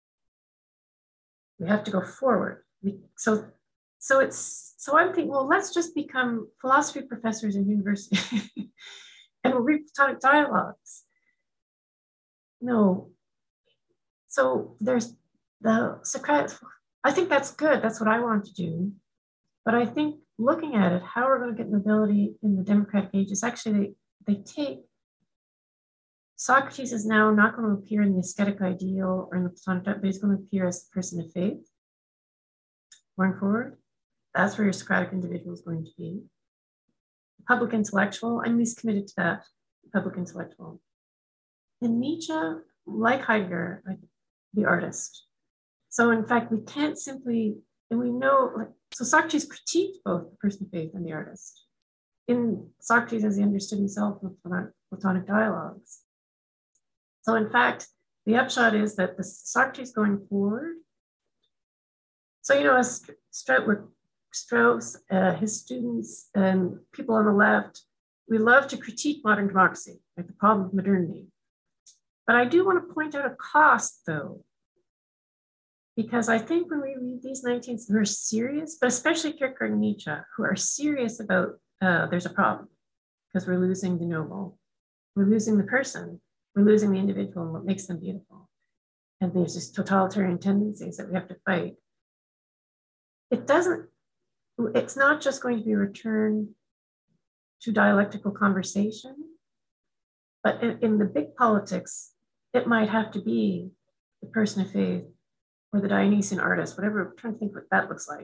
We have to go forward. We, so, so it's, so I'm thinking, well, let's just become philosophy professors in university and we'll read Platonic dialogues. No. So there's the Socratic, I think that's good. That's what I want to do. But I think looking at it, how we're going to get nobility in the democratic age is actually, they, they take, Socrates is now not going to appear in the ascetic ideal or in the Platonic, but he's going to appear as the person of faith. Going forward, that's where your Socratic individual is going to be. Public intellectual, I'm least committed to that, public intellectual. And Nietzsche, like Heidegger, like the artist. So in fact, we can't simply, and we know, like, so Socrates critiqued both the person of faith and the artist in Socrates as he understood himself in the Platonic dialogues. So in fact, the upshot is that the Socrates going forward, so you know, as Strauss, uh, his students, and people on the left, we love to critique modern democracy, like the problem of modernity. But I do want to point out a cost, though, because I think when we read these nineteenth, who are serious, but especially Kierkegaard and Nietzsche, who are serious about uh, there's a problem because we're losing the noble, we're losing the person, we're losing the individual and what makes them beautiful. and there's these totalitarian tendencies that we have to fight. It doesn't, it's not just going to be a return to dialectical conversation, but in, in the big politics, it might have to be the person of faith or the Dionysian artist, whatever. I'm trying to think what that looks like.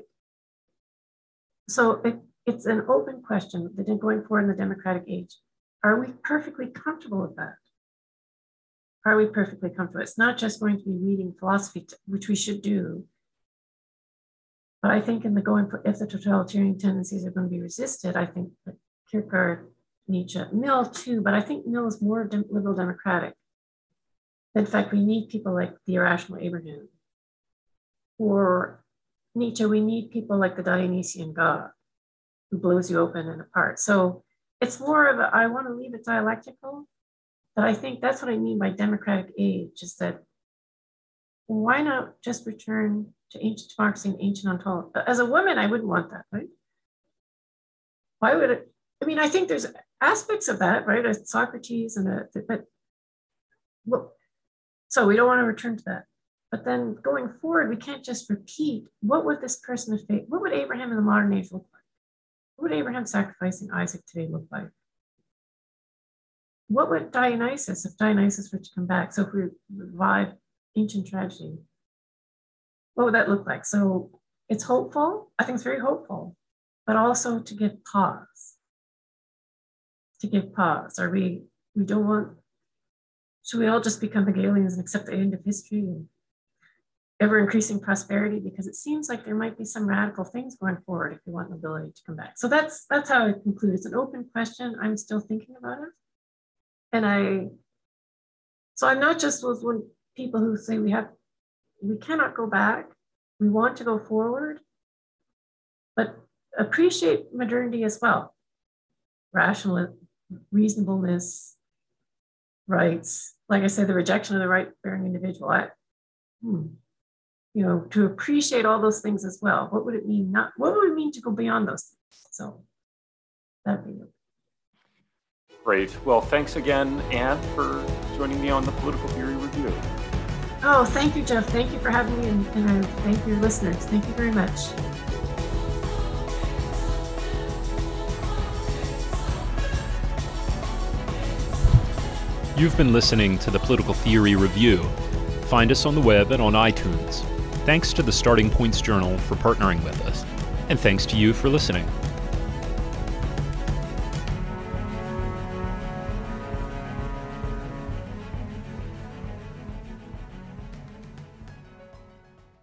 So it, it's an open question that going forward in the democratic age, are we perfectly comfortable with that? Are we perfectly comfortable? It's not just going to be reading philosophy, which we should do. But I think in the going for, if the totalitarian tendencies are going to be resisted, I think that Kierkegaard, Nietzsche, Mill too, but I think Mill is more de- liberal democratic. In fact, we need people like the irrational Abraham. Or Nietzsche, we need people like the Dionysian God, who blows you open and apart. So it's more of a, I want to leave it dialectical, but I think that's what I mean by democratic age, is that why not just return to ancient democracy and ancient ontology? As a woman, I wouldn't want that, right? Why would it? I mean, I think there's aspects of that, right? As Socrates and a, but well, so we don't want to return to that. But then going forward, we can't just repeat, what would this person of faith, what would Abraham in the modern age look like? What would Abraham sacrificing Isaac today look like? What would Dionysus, if Dionysus were to come back? So if we revive ancient tragedy, what would that look like? So it's hopeful. I think it's very hopeful, but also to give pause. To give pause. Are we, we don't want, should we all just become Hegelians and accept the end of history and ever increasing prosperity? Because it seems like there might be some radical things going forward if we want nobility to come back. So that's that's how I conclude. It's an open question. I'm still thinking about it. And I, so I'm not just with when people who say we have, we cannot go back. We want to go forward, but appreciate modernity as well. Rational, reasonableness, rights. Like I said, the rejection of the right-bearing individual. I, hmm. You know, to appreciate all those things as well. What would it mean? Not what would it mean to go beyond those things? So that'd be it.
Great. Well, thanks again, Anne, for joining me on the Political Theory Review.
Oh, thank you, Jeff. Thank you for having me, and, and I thank your listeners. Thank you very much.
You've been listening to the Political Theory Review. Find us on the web and on iTunes. Thanks to the Starting Points Journal for partnering with us, and thanks to you for listening.